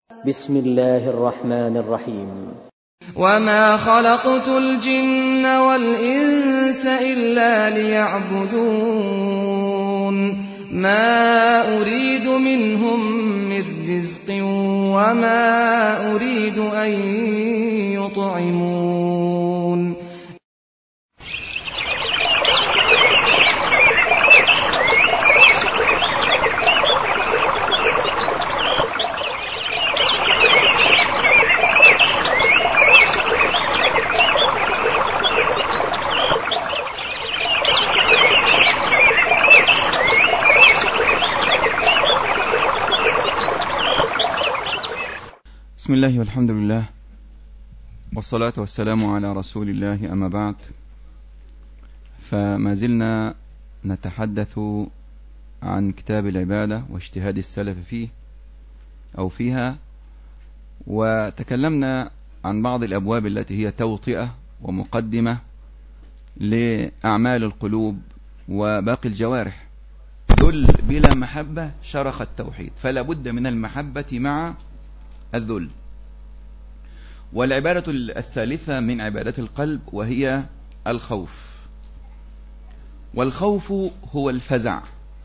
بسم الله الرحمن الرحيم. وما خلقت الجن والإنس إلا ليعبدون ما أريد منهم من رزق وما أريد أن يطعمون. بسم الله والحمد لله والصلاة والسلام على رسول الله، أما بعد، فما زلنا نتحدث عن كتاب العبادة واجتهاد السلف فيه أو فيها، وتكلمنا عن بعض الأبواب التي هي توطئة ومقدمة لأعمال القلوب وباقي الجوارح. ذل بلا محبة شرخ التوحيد، فلا بد من المحبة مع الذل. والعبادة الثالثة من عبادات القلب وهي الخوف. والخوف هو الفزع،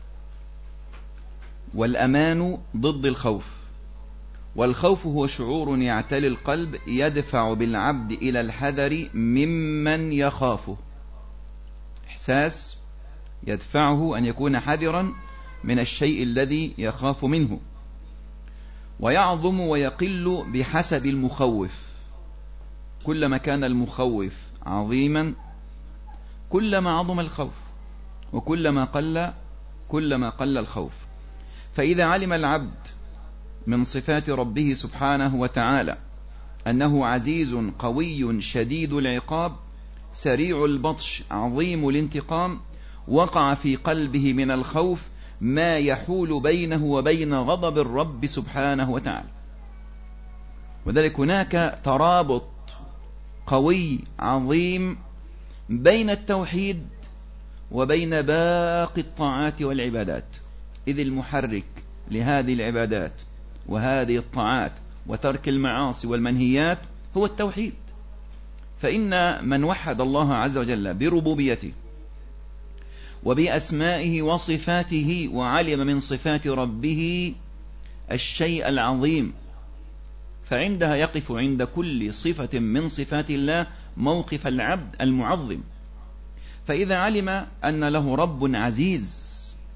والأمان ضد الخوف. والخوف هو شعور يعتلي القلب يدفع بالعبد إلى الحذر ممن يخافه، إحساس يدفعه أن يكون حذرا من الشيء الذي يخاف منه، ويعظم ويقل بحسب المخوف. كلما كان المخوف عظيما كلما عظم الخوف، وكلما قل الخوف. فإذا علم العبد من صفات ربه سبحانه وتعالى أنه عزيز قوي شديد العقاب سريع البطش عظيم الانتقام، وقع في قلبه من الخوف ما يحول بينه وبين غضب الرب سبحانه وتعالى. وذلك هناك ترابط قوي عظيم بين التوحيد وبين باقي الطاعات والعبادات، إذ المحرك لهذه العبادات وهذه الطاعات وترك المعاصي والمنهيات هو التوحيد. فإن من وحد الله عز وجل بربوبيته وبأسمائه وصفاته وعلم من صفات ربه الشيء العظيم، فعندها يقف عند كل صفة من صفات الله موقف العبد المعظم. فإذا علم أن له رب عزيز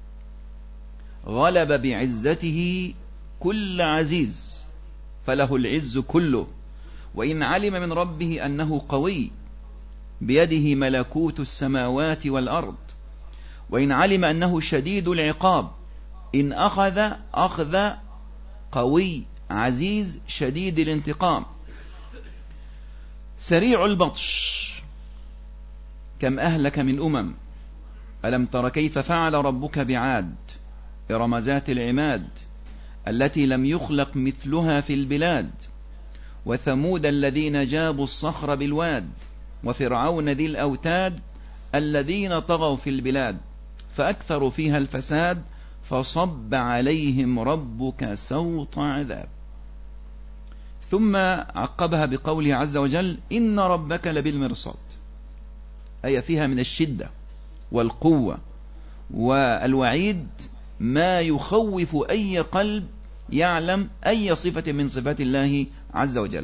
غلب بعزته كل عزيز فله العز كله، وإن علم من ربه أنه قوي بيده ملكوت السماوات والأرض، وإن علم أنه شديد العقاب إن أخذ قوي عزيز شديد الانتقام سريع البطش كم أهلك من أمم ألم تر كيف فعل ربك بعاد إرم ذات العماد التي لم يخلق مثلها في البلاد وثمود الذين جابوا الصخر بالواد وفرعون ذي الأوتاد الذين طغوا في البلاد فأكثروا فيها الفساد فصب عليهم ربك سوط عذاب. ثم عقبها بقوله عز وجل إن ربك لبالمرصاد، أي فيها من الشدة والقوة والوعيد ما يخوف أي قلب يعلم أي صفة من صفات الله عز وجل.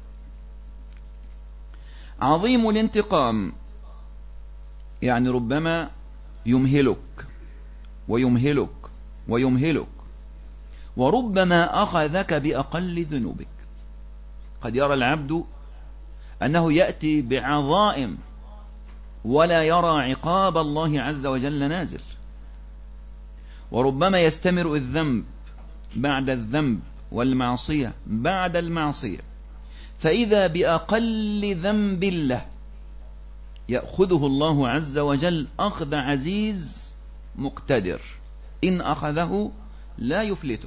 عظيم الانتقام يعني ربما يمهلك ويمهلك ويمهلك، وربما أخذك بأقل ذنوبك. قد يرى العبد أنه يأتي بعظائم ولا يرى عقاب الله عز وجل نازل، وربما يستمر الذنب بعد الذنب والمعصية بعد المعصية، فإذا بأقل ذنب له يأخذه الله عز وجل أخذ عزيز مقتدر، إن أخذه لا يفلته.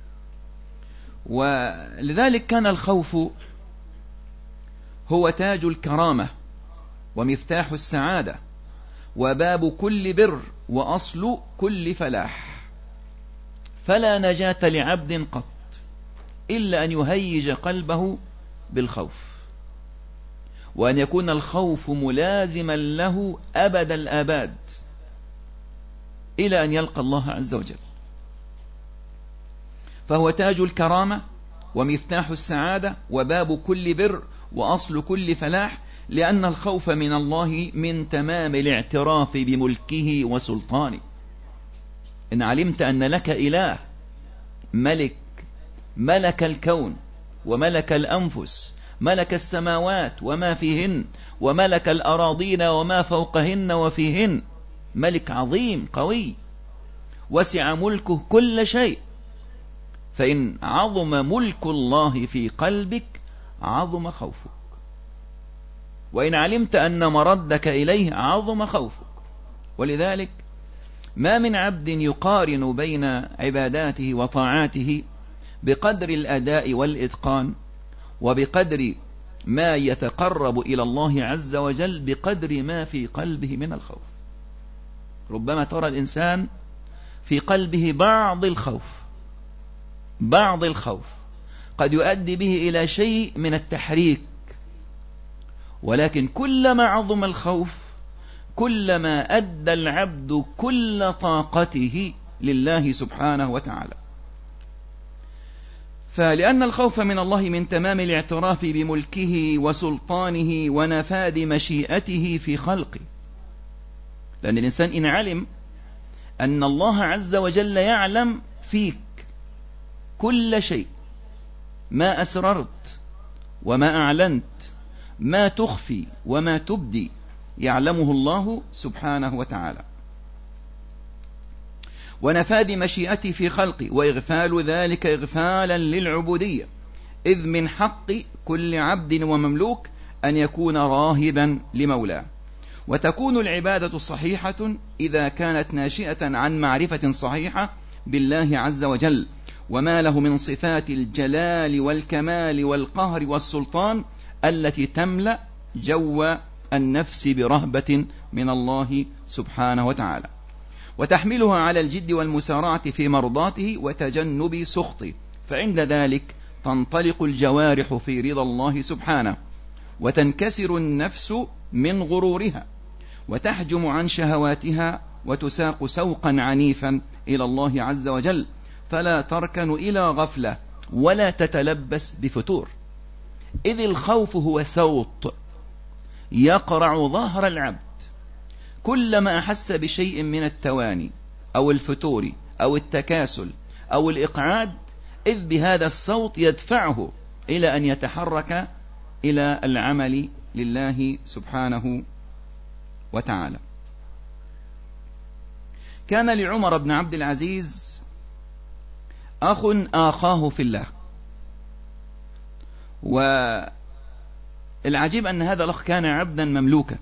ولذلك كان الخوف هو تاج الكرامة ومفتاح السعادة وباب كل بر وأصل كل فلاح، فلا نجاة لعبد قط إلا أن يهيج قلبه بالخوف، وأن يكون الخوف ملازما له أبد الآباد إلى أن يلقى الله عز وجل. فهو تاج الكرامة ومفتاح السعادة وباب كل بر وأصل كل فلاح، لأن الخوف من الله من تمام الاعتراف بملكه وسلطانه. إن علمت أن لك إله ملك الكون وملك الأنفس، ملك السماوات وما فيهن، وملك الأراضين وما فوقهن وفيهن، ملك عظيم قوي وسع ملكه كل شيء، فإن عظم ملك الله في قلبك عظم خوفك، وإن علمت أن مردك إليه عظم خوفك. ولذلك ما من عبد يقارن بين عباداته وطاعاته بقدر الأداء والإتقان، وبقدر ما يتقرب إلى الله عز وجل، بقدر ما في قلبه من الخوف. ربما ترى الإنسان في قلبه بعض الخوف قد يؤدي به إلى شيء من التحريك، ولكن كلما عظم الخوف كلما أدى العبد كل طاقته لله سبحانه وتعالى. فلأن الخوف من الله من تمام الاعتراف بملكه وسلطانه ونفاذ مشيئته في خلقه، لأن الإنسان إن علم أن الله عز وجل يعلم فيك كل شيء، ما أسررت وما أعلنت، ما تخفي وما تبدي، يعلمه الله سبحانه وتعالى، ونفاذ مشيئته في خلقه، وإغفال ذلك إغفالا للعبودية، إذ من حق كل عبد ومملوك أن يكون راهبا لمولاه. وتكون العبادة صحيحة إذا كانت ناشئة عن معرفة صحيحة بالله عز وجل وما له من صفات الجلال والكمال والقهر والسلطان التي تملأ جو النفس برهبة من الله سبحانه وتعالى، وتحملها على الجد والمسارعة في مرضاته وتجنب سخطه، فعند ذلك تنطلق الجوارح في رضا الله سبحانه، وتنكسر النفس من غرورها، وتحجم عن شهواتها، وتساق سوقا عنيفا إلى الله عز وجل، فلا تركن إلى غفلة ولا تتلبس بفتور، إذ الخوف هو صوت يقرع ظهر العبد كلما أحس بشيء من التواني أو الفتور أو التكاسل أو الإقعاد، إذ بهذا الصوت يدفعه إلى أن يتحرك إلى العمل لله سبحانه وتعالى. كان لعمر بن عبد العزيز أخ آخاه في الله، والعجيب أن هذا الأخ كان عبدا مملوكا،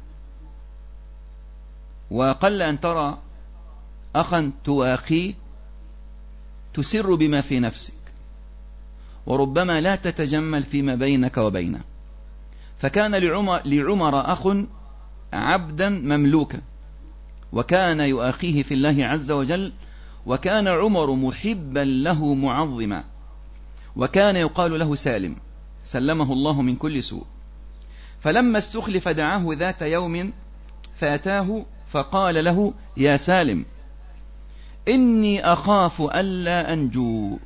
وقل أن ترى أخا تواخيه تسر بما في نفسك، وربما لا تتجمل فيما بينك وبينه. فكان لعمر أخ عبدا مملوكا، وكان يؤاخيه في الله عز وجل، وكان عمر محبا له معظما، وكان يقال له سالم، سلمه الله من كل سوء. فلما استخلف دعاه ذات يوم فأتاه فقال له: يا سالم، إني أخاف ألا أنجو،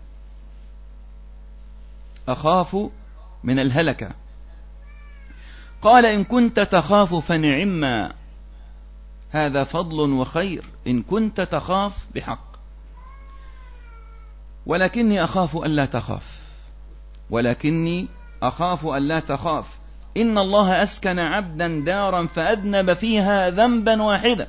أخاف من الهلكة. قال: إن كنت تخاف فنعما، هذا فضل وخير إن كنت تخاف بحق، ولكني أخاف ألا تخاف، ولكني أخاف ألا تخاف. إن الله أسكن عبدا دارا فأذنب فيها ذنبا واحدا،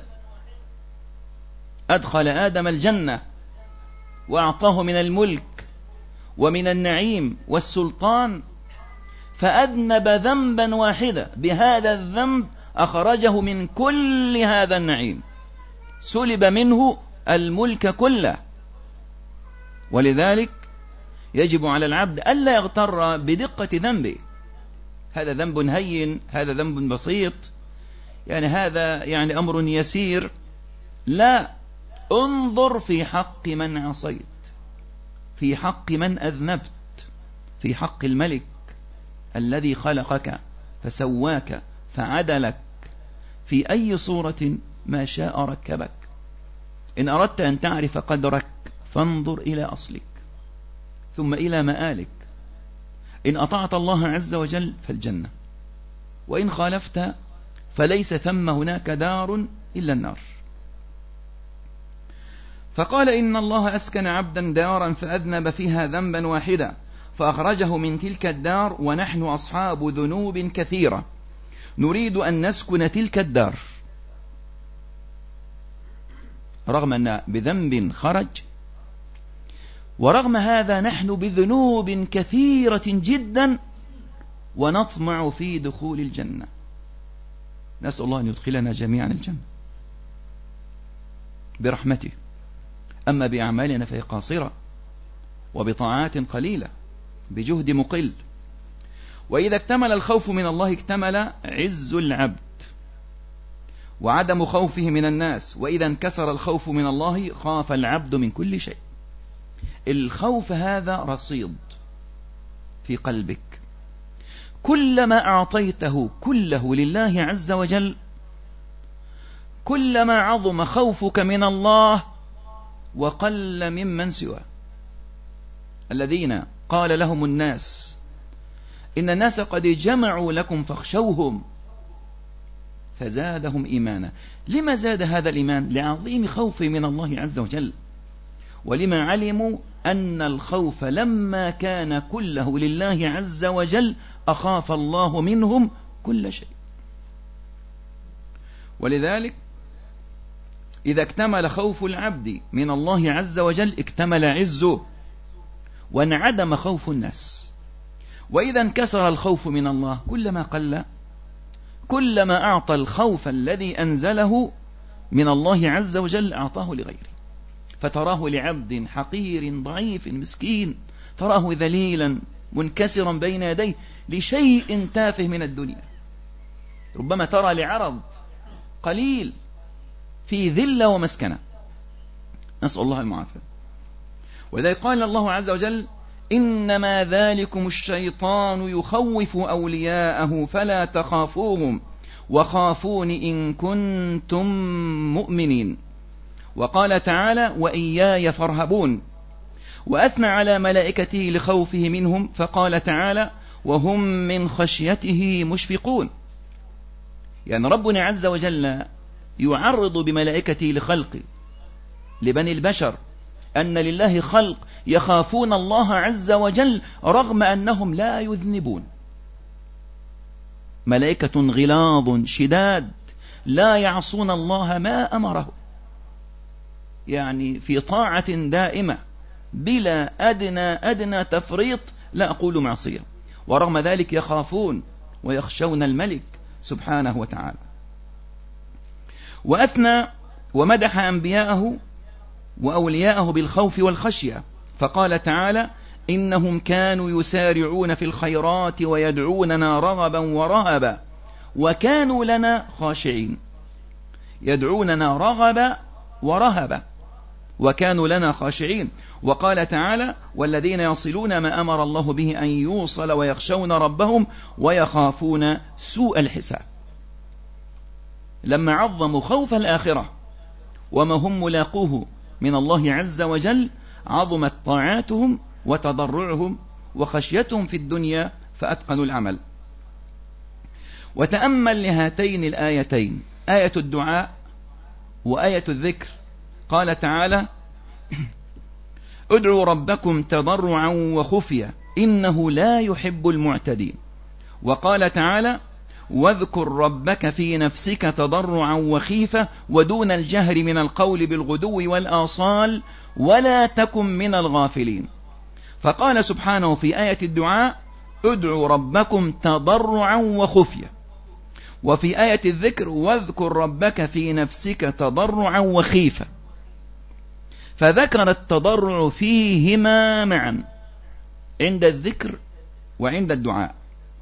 أدخل آدم الجنة وأعطاه من الملك ومن النعيم والسلطان، فأذنب ذنبا واحدا، بهذا الذنب أخرجه من كل هذا النعيم، سلب منه الملك كله. ولذلك يجب على العبد ألا يغتر بدقة ذنبه، هذا ذنب هين، هذا ذنب بسيط، يعني هذا يعني أمر يسير. لا، انظر في حق من عصيت، في حق من أذنبت، في حق الملك الذي خلقك فسواك فعدلك في أي صورة ما شاء ركبك. إن أردت أن تعرف قدرك فانظر إلى أصلك ثم إلى مآلك. إن أطعت الله عز وجل فالجنة، وإن خالفت فليس ثم هناك دار إلا النار. فقال إن الله أسكن عبدا دارا فأذنب فيها ذنبا واحدا فأخرجه من تلك الدار ونحن أصحاب ذنوب كثيرة نريد أن نسكن تلك الدار. رغم أن بذنب خرج، ورغم هذا نحن بذنوب كثيرة جدا ونطمع في دخول الجنة. نسأل الله أن يدخلنا جميعا الجنة برحمته. أما بأعمالنا فهي قاصرة وبطاعات قليلة بجهد مقل. وإذا اكتمل الخوف من الله اكتمل عز العبد وعدم خوفه من الناس. وإذا انكسر الخوف من الله خاف العبد من كل شيء. الخوف هذا رصيد في قلبك، كلما أعطيته كله لله عز وجل كلما عظم خوفك من الله وقل ممن سواه. الذين قال لهم الناس إن الناس قد جمعوا لكم فاخشوهم فزادهم إيمانا. لما زاد هذا الإيمان؟ لعظيم خوف من الله عز وجل، ولما علموا أن الخوف لما كان كله لله عز وجل أخاف الله منهم كل شيء. ولذلك إذا اكتمل خوف العبد من الله عز وجل اكتمل عزه وانعدم خوف الناس. وإذا انكسر الخوف من الله كلما قل كلما أعطى الخوف الذي أنزله من الله عز وجل أعطاه لغيره. فتراه لعبد حقير ضعيف مسكين، تراه ذليلا منكسرا بين يديه لشيء تافه من الدنيا. ربما ترى لعرض قليل في ذلة ومسكنة، نسأل الله المعافاة. ولذلك قال الله عز وجل إنما ذلكم الشيطان يخوف أولياءه فلا تخافوهم وخافون إن كنتم مؤمنين. وقال تعالى وإياي فارهبون. وأثنى على ملائكته لخوفه منهم فقال تعالى وهم من خشيته مشفقون. يعني ربنا عز وجل يعرض بملائكته لخلقه لبني البشر أن لله خلق يخافون الله عز وجل رغم أنهم لا يذنبون. ملائكة غلاظ شداد لا يعصون الله ما أمره، يعني في طاعة دائمة بلا أدنى تفريط، لا أقول معصية، ورغم ذلك يخافون ويخشون الملك سبحانه وتعالى. وأثنى ومدح أنبياءه وأولياءه بالخوف والخشية فقال تعالى إنهم كانوا يسارعون في الخيرات ويدعوننا رغبا ورهبا وكانوا لنا خاشعين. يدعوننا رغبا ورهبا وكانوا لنا خاشعين. وقال تعالى والذين يصلون ما أمر الله به أن يوصل ويخشون ربهم ويخافون سوء الحساب. لما عظموا خوف الآخرة وما هم ملاقوه من الله عز وجل عظمت طاعاتهم وتضرعهم وخشيتهم في الدنيا فأتقنوا العمل. وتأمل لهاتين الآيتين، آية الدعاء وآية الذكر. قال تعالى ادعوا ربكم تضرعا وخفيا إنه لا يحب المعتدين. وقال تعالى واذكر ربك في نفسك تضرعا وخيفة ودون الجهر من القول بالغدو والآصال ولا تكن من الغافلين. فقال سبحانه في آية الدعاء ادعوا ربكم تضرعا وخفية، وفي آية الذكر واذكر ربك في نفسك تضرعا وخيفة، فذكر التضرع فيهما معا عند الذكر وعند الدعاء،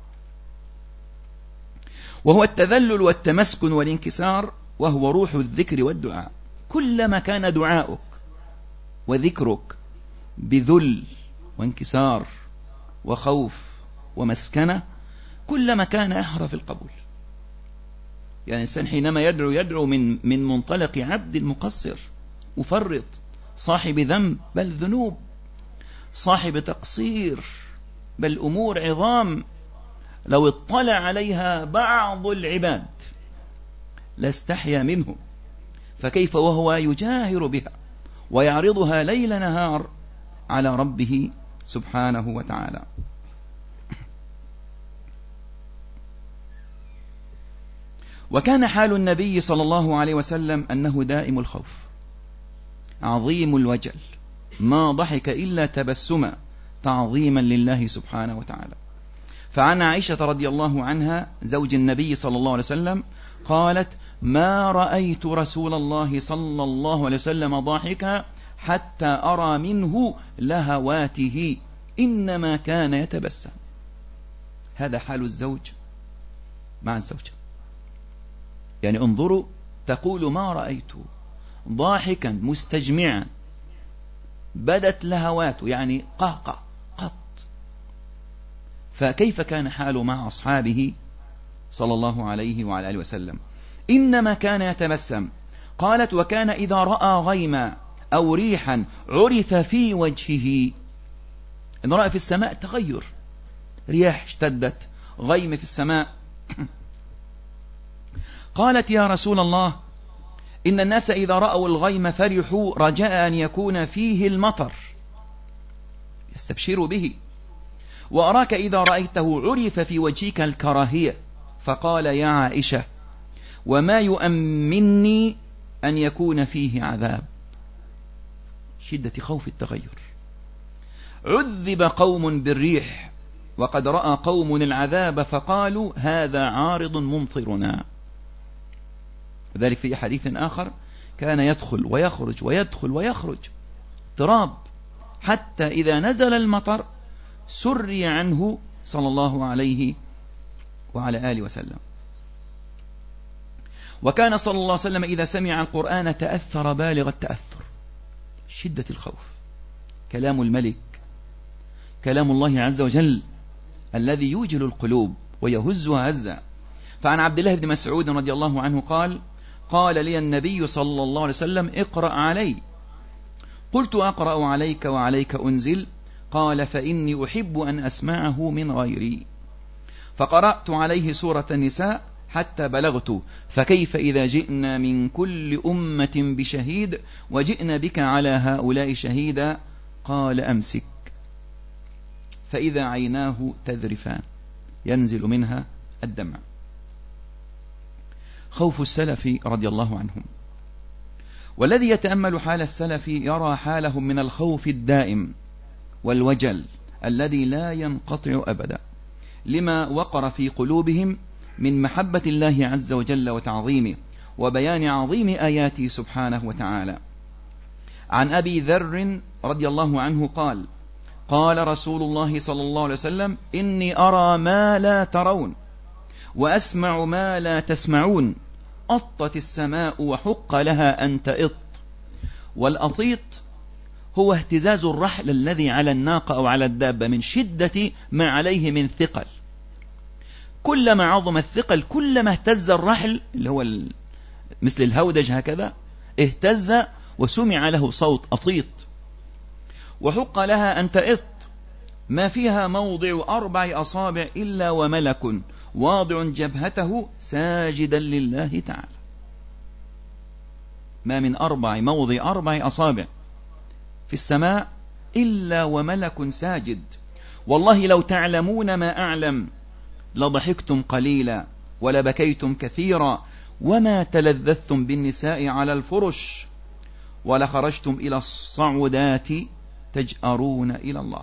وهو التذلل والتمسكن والانكسار، وهو روح الذكر والدعاء. كلما كان دعاؤك وذكرك بذل وانكسار وخوف ومسكنة كلما كان أحرى في القبول. يعني الإنسان حينما يدعو من منطلق عبد مقصر مفرط صاحب ذنب بل ذنوب، صاحب تقصير بل أمور عظام لو اطلع عليها بعض العباد لاستحيا منه، فكيف وهو يجاهر بها ويعرضها ليل نهار على ربه سبحانه وتعالى. وكان حال النبي صلى الله عليه وسلم أنه دائم الخوف عظيم الوجل، ما ضحك إلا تبسما تعظيما لله سبحانه وتعالى. فعن عائشة رضي الله عنها زوج النبي صلى الله عليه وسلم قالت: ما رأيت رسول الله صلى الله عليه وسلم ضاحكا حتى أرى منه لهواته، إنما كان يتبسم. هذا حال الزوج مع الزوجة. يعني انظروا، تقول: ما رأيت ضاحكا مستجمعا بدت لهواته، يعني قهقه قط. فكيف كان حاله مع أصحابه صلى الله عليه وعلى آله وسلم؟ إنما كان يتبسم. قالت: وكان إذا رأى غيما أو ريحا عرف في وجهه. إن رأى في السماء تغير، رياح اشتدت، غيم في السماء. قالت: يا رسول الله، إن الناس إذا رأوا الغيم فرحوا رجاء أن يكون فيه المطر، يستبشروا به، وأراك إذا رأيته عرف في وجهك الكراهية. فقال: يا عائشة، وما يؤمنني أن يكون فيه عذاب. شدة خوف التغير. عذب قوم بالريح وقد رأى قوم العذاب فقالوا: هذا عارض ممطرنا. وذلك في حديث آخر: كان يدخل ويخرج ويدخل ويخرج اضطراب، حتى إذا نزل المطر سري عنه صلى الله عليه وعلى آله وسلم. وكان صلى الله عليه وسلم إذا سمع القرآن تأثر بالغ التأثر. شدة الخوف. كلام الملك، كلام الله عز وجل الذي يوجل القلوب ويهزها هزا. فعن عبد الله بن مسعود رضي الله عنه قال: قال لي النبي صلى الله عليه وسلم: اقرأ علي. قلت: أقرأ عليك وعليك أنزل؟ قال: فإني أحب أن أسمعه من غيري. فقرأت عليه سورة النساء حتى بلغت: فكيف إذا جئنا من كل أمة بشهيد وجئنا بك على هؤلاء شهيدا؟ قال: أمسك. فإذا عيناه تذرفان ينزل منها الدمع. خوف السلف رضي الله عنهم. والذي يتأمل حال السلف يرى حالهم من الخوف الدائم والوجل الذي لا ينقطع أبدا، لما وقر في قلوبهم من محبة الله عز وجل وتعظيمه وبيان عظيم آياته سبحانه وتعالى. عن أبي ذر رضي الله عنه قال: قال رسول الله صلى الله عليه وسلم: إني أرى ما لا ترون وأسمع ما لا تسمعون. أطت السماء وحق لها أن تئط. والأطيط هو اهتزاز الرحل الذي على الناقة أو على الدابة من شدة ما عليه من ثقل. كلما عظم الثقل كلما اهتز الرحل، اللي هو مثل الهودج هكذا، اهتز وسمع له صوت أطيط. وحق لها أن تئط، ما فيها موضع 4 أصابع إلا وملك واضع جبهته ساجدا لله تعالى. ما من موضع 4 أصابع في السماء إلا وملك ساجد. والله لو تعلمون ما أعلم لضحكتم قليلا ولبكيتم كثيرا وما تلذذتم بالنساء على الفرش ولخرجتم إلى الصعودات تجأرون إلى الله.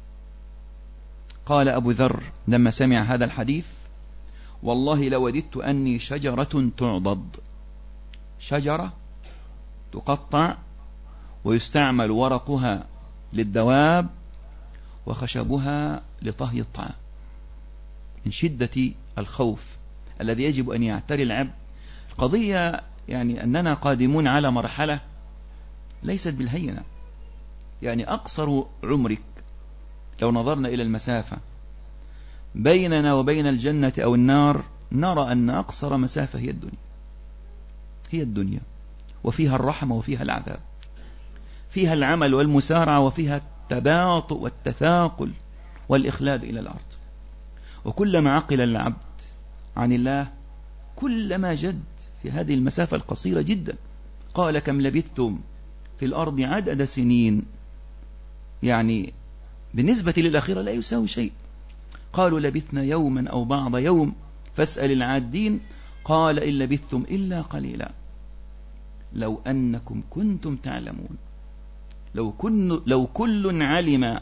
قال أبو ذر لما سمع هذا الحديث: والله لوددت أني شجرة تعضد، شجرة تقطع ويستعمل ورقها للدواب وخشبها لطهي الطعام. من شدة الخوف الذي يجب أن يعتري العبد. القضية يعني أننا قادمون على مرحلة ليست بالهينة. يعني أقصر عمرك لو نظرنا إلى المسافة بيننا وبين الجنة أو النار نرى أن أقصر مسافة هي الدنيا، وفيها الرحمة وفيها العذاب، فيها العمل والمسارعة وفيها التباطؤ والتثاقل والإخلاد إلى الأرض. وكلما عقل العبد عن الله كلما جد في هذه المسافة القصيرة جدا. قال كم لبثتم في الأرض عدد سنين، يعني بالنسبة للآخرة لا يساوي شيء. قالوا لبثنا يوما أو بعض يوم فاسأل العادين قال إن لبثتم إلا قليلا لو أنكم كنتم تعلمون. لو كل علم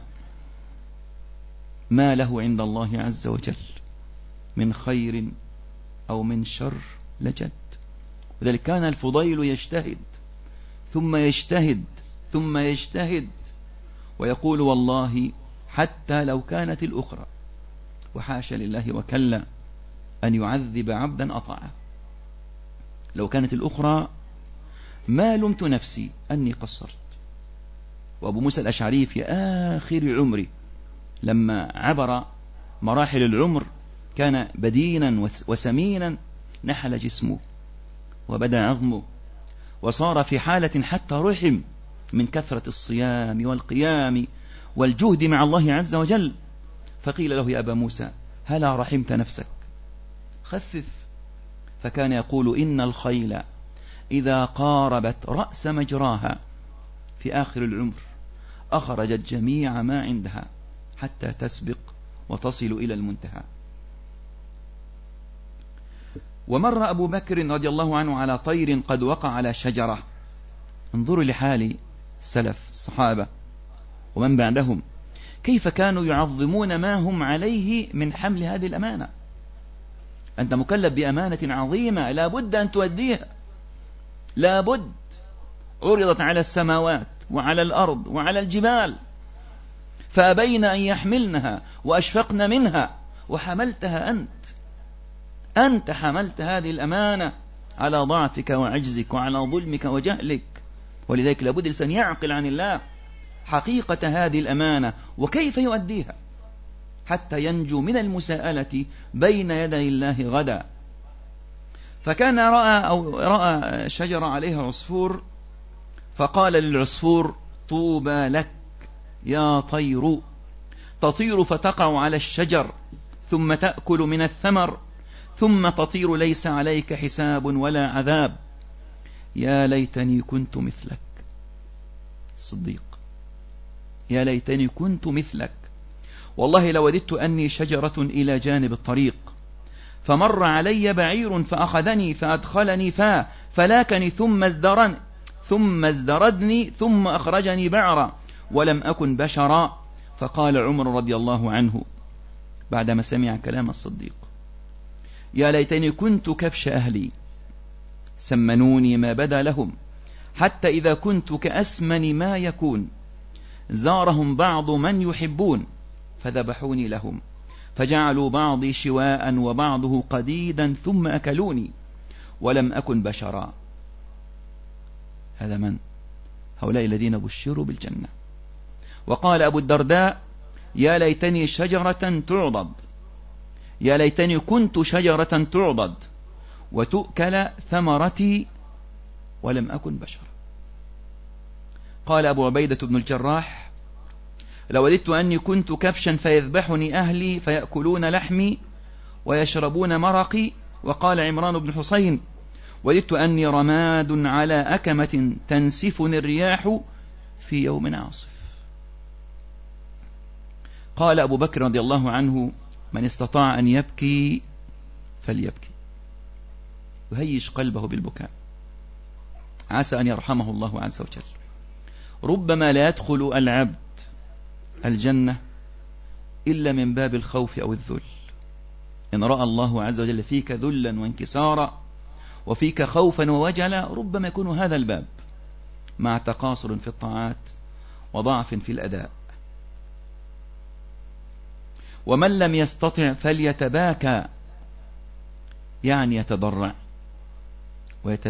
ما له عند الله عز وجل من خير أو من شر لجد. وذلك كان الفضيل يجتهد ثم يجتهد ثم يجتهد ويقول والله حتى لو كانت الأخرى، وحاشا لله وكلا أن يعذب عبدا أطاعه، لو كانت الأخرى ما لمت نفسي أني قصرت. وأبو موسى الأشعري في آخر عمري لما عبر مراحل العمر كان بدينا وسمينا، نحل جسمه وبدا عظمه وصار في حالة حتى رحم من كثرة الصيام والقيام والجهد مع الله عز وجل. فقيل له يا أبا موسى هلا رحمت نفسك؟ خفف. فكان يقول إن الخيل إذا قاربت رأس مجراها في آخر العمر أخرجت جميع ما عندها حتى تسبق وتصل إلى المنتهى. ومر أبو بكر رضي الله عنه على طير قد وقع على شجرة. انظروا لحال السلف الصحابة ومن بعدهم كيف كانوا يعظمون ما هم عليه من حمل هذه الأمانة. أنت مكلف بأمانة عظيمة لا بد أن تؤديها، لا بد. عرضت على السماوات وعلى الأرض وعلى الجبال فأبين أن يحملنها وأشفقن منها وحملتها أنت حملت هذه الأمانة على ضعفك وعجزك وعلى ظلمك وجهلك. ولذلك لابد الإنسان يعقل عن الله حقيقة هذه الأمانة وكيف يؤديها حتى ينجو من المساءلة بين يدي الله غدا. فكان رأى شجرة عليها عصفور فقال للعصفور طوبى لك يا طير، تطير فتقع على الشجر ثم تأكل من الثمر ثم تطير ليس عليك حساب ولا عذاب. يا ليتني كنت مثلك. الصديق يا ليتني كنت مثلك، والله لوددت أني شجرة إلى جانب الطريق فمر علي بعير فأخذني فأدخلني فلاكني ثم ازدردني ثم أخرجني بعرا ولم أكن بشرا. فقال عمر رضي الله عنه بعدما سمع كلام الصديق يا ليتني كنت كبش أهلي سمنوني ما بدا لهم حتى إذا كنت كأسمن ما يكون زارهم بعض من يحبون فذبحوني لهم فجعلوا بعضي شواء وبعضه قديدا ثم أكلوني ولم أكن بشرا. هذا من؟ هؤلاء الذين بشروا بالجنة. وقال أبو الدرداء يا ليتني شجرة تعضد، يا ليتني كنت شجرة تعضد وتؤكل ثمرتي ولم أكن بشرا. قال أبو عبيدة بن الجراح لوددت أني كنت كبشا فيذبحني أهلي فيأكلون لحمي ويشربون مرقي. وقال عمران بن حسين وددت أني رماد على أكمة تنسفني الرياح في يوم عاصف. قال أبو بكر رضي الله عنه من استطاع أن يبكي فليبكي، يهيج قلبه بالبكاء عسى أن يرحمه الله عز وجل. ربما لا يدخل العبد الجنة إلا من باب الخوف أو الذل. إن رأى الله عز وجل فيك ذلا وانكسارا وفيك خوفا ووجلا ربما يكون هذا الباب مع تقاصر في الطاعات وضعف في الأداء. ومن لم يستطع فليتباكى، يعني يتضرع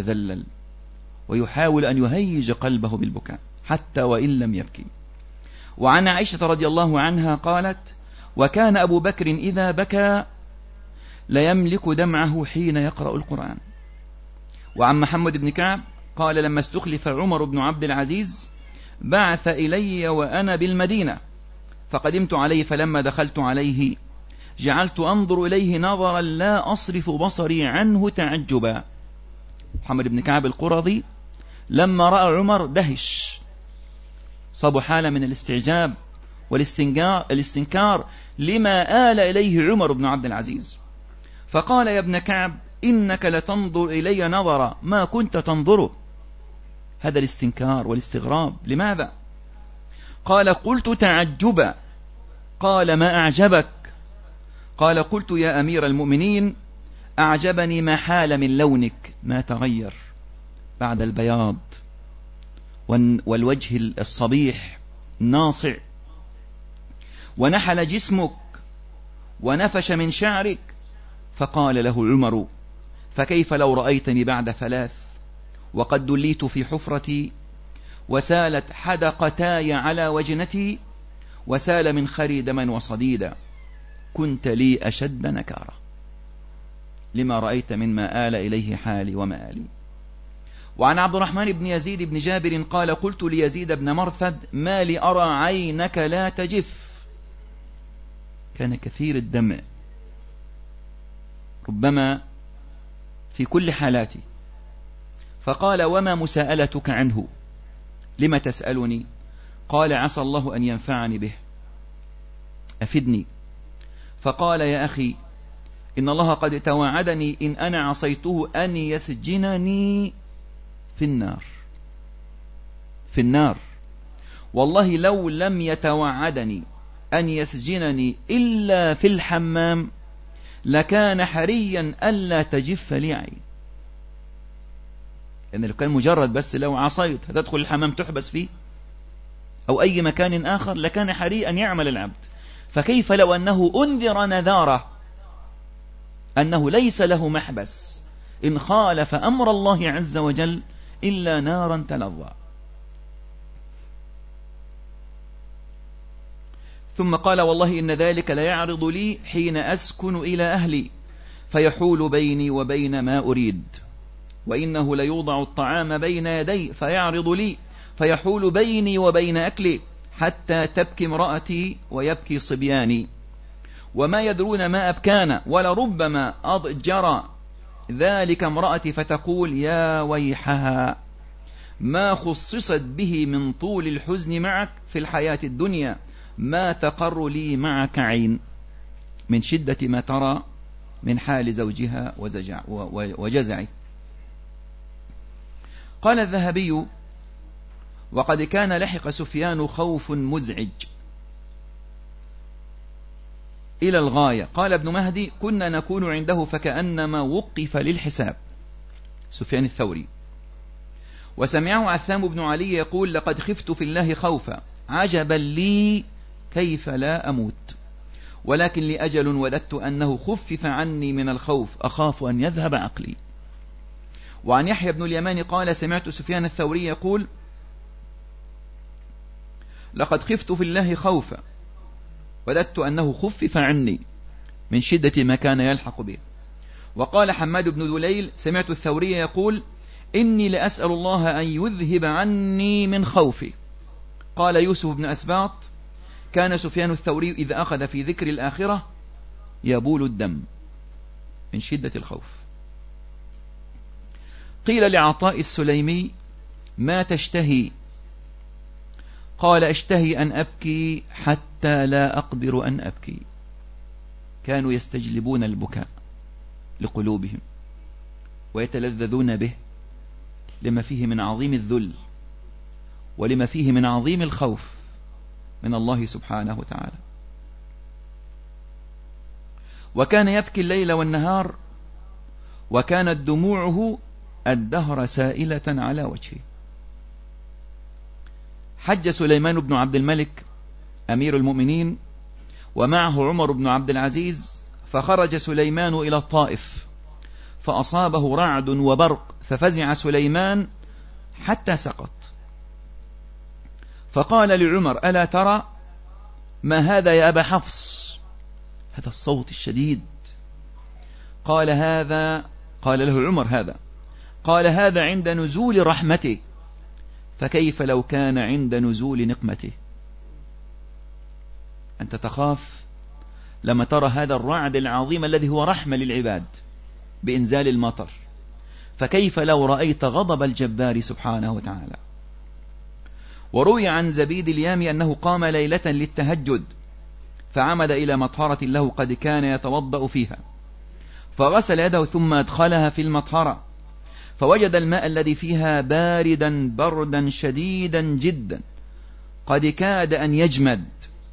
ويتذلل ويحاول أن يهيج قلبه بالبكاء حتى وإن لم يبكي. وعن عائشة رضي الله عنها قالت: وكان أبو بكر إذا بكى ليملك دمعه حين يقرأ القرآن. وعن محمد بن كعب قال: لما استخلف عمر بن عبد العزيز بعث إلي وأنا بالمدينة، فقدمت عليه، فلما دخلت عليه جعلت أنظر إليه نظرا لا أصرف بصري عنه تعجبا. محمد بن كعب القرظي لما رأى عمر دهش، صاب حالة من الاستعجاب والاستنكار لما آل إليه عمر بن عبد العزيز، فقال: يا ابن كعب إنك لتنظر إلي نظرا ما كنت تنظره. هذا الاستنكار والاستغراب لماذا؟ قال: قلت تعجبا. قال: ما أعجبك؟ قال: قلت يا أمير المؤمنين أعجبني ما حال من لونك، ما تغير بعد البياض والوجه الصبيح الناصع، ونحل جسمك ونفش من شعرك. فقال له عمر: فكيف لو رأيتني بعد 3 وقد دليت في حفرتي وسالت حدقتاي على وجنتي وسال من خري دما وصديدا، كنت لي أشد نكارة لما رأيت مما آل إليه حالي ومآلي. وعن عبد الرحمن بن يزيد بن جابر قال: قلت ليزيد بن مرثد: ما لي أرى عينك لا تجف. كان كثير الدمع ربما في كل حالاته، فقال: وما مساءلتك عنه؟ لم تسألني؟ قال: عسى الله أن ينفعني به، أفدني. فقال: يا أخي إن الله قد توعدني إن أنا عصيته أن يسجنني في النار، والله لو لم يتوعدني أن يسجنني إلا في الحمام لكان حريا ألا تجف لي عين. لأن لو كان مجرد بس لو عصيت هتدخل الحمام تحبس فيه أو أي مكان آخر لكان حري أن يعمل العبد، فكيف لو أنه أنذر نذاره أنه ليس له محبس إن خالف أمر الله عز وجل إلا نارا تلظى. ثم قال: والله إن ذلك ليعرض لي حين أسكن إلى أهلي فيحول بيني وبين ما أريد، وإنه ليوضع الطعام بين يدي فيعرض لي فيحول بيني وبين أكلي حتى تبكي امرأتي ويبكي صبياني وما يدرون ما أبكانا، ولربما أضجر ذلك امرأتي فتقول: يا ويحها ما خصصت به من طول الحزن معك في الحياة الدنيا ما تقر لي معك عين، من شدة ما ترى من حال زوجها وجزعه. قال الذهبي: وقد كان لحق سفيان خوف مزعج إلى الغاية. قال ابن مهدي: كنا نكون عنده فكأنما وقف للحساب. سفيان الثوري. وسمعه عثام بن علي يقول: لقد خفت في الله خوفا عجبا لي كيف لا أموت، ولكن لأجل وددت أنه خفف عني من الخوف أخاف أن يذهب عقلي. وعن يحيى بن اليمان قال: سمعت سفيان الثوري يقول: لقد خفت في الله خوفا وددت أنه خفف عني من شدة ما كان يلحق به. وقال حماد بن دليل: سمعت الثوري يقول: إني لأسأل الله أن يذهب عني من خوفي. قال يوسف بن أسباط: كان سفيان الثوري إذا أخذ في ذكر الآخرة يبول الدم من شدة الخوف. قيل لعطاء السليمي: ما تشتهي؟ قال: اشتهي أن أبكي حتى لا أقدر أن أبكي. كانوا يستجلبون البكاء لقلوبهم ويتلذذون به لما فيه من عظيم الذل ولما فيه من عظيم الخوف من الله سبحانه وتعالى. وكان يبكي الليل والنهار وكانت دموعه الدهر سائلة على وجهه. حج سليمان بن عبد الملك أمير المؤمنين ومعه عمر بن عبد العزيز، فخرج سليمان إلى الطائف فأصابه رعد وبرق ففزع سليمان حتى سقط، فقال لعمر: ألا ترى ما هذا يا أبا حفص؟ هذا الصوت الشديد. قال له عمر: هذا عند نزول رحمته، فكيف لو كان عند نزول نقمته؟ أنت تخاف لما ترى هذا الرعد العظيم الذي هو رحمة للعباد بإنزال المطر، فكيف لو رأيت غضب الجبار سبحانه وتعالى؟ وروي عن زبيد اليامي أنه قام ليلة للتهجد، فعمد إلى مطهرة له قد كان يتوضأ فيها، فغسل يده ثم أدخلها في المطهرة، فوجد الماء الذي فيها باردا بردا شديدا جدا قد كاد أن يجمد،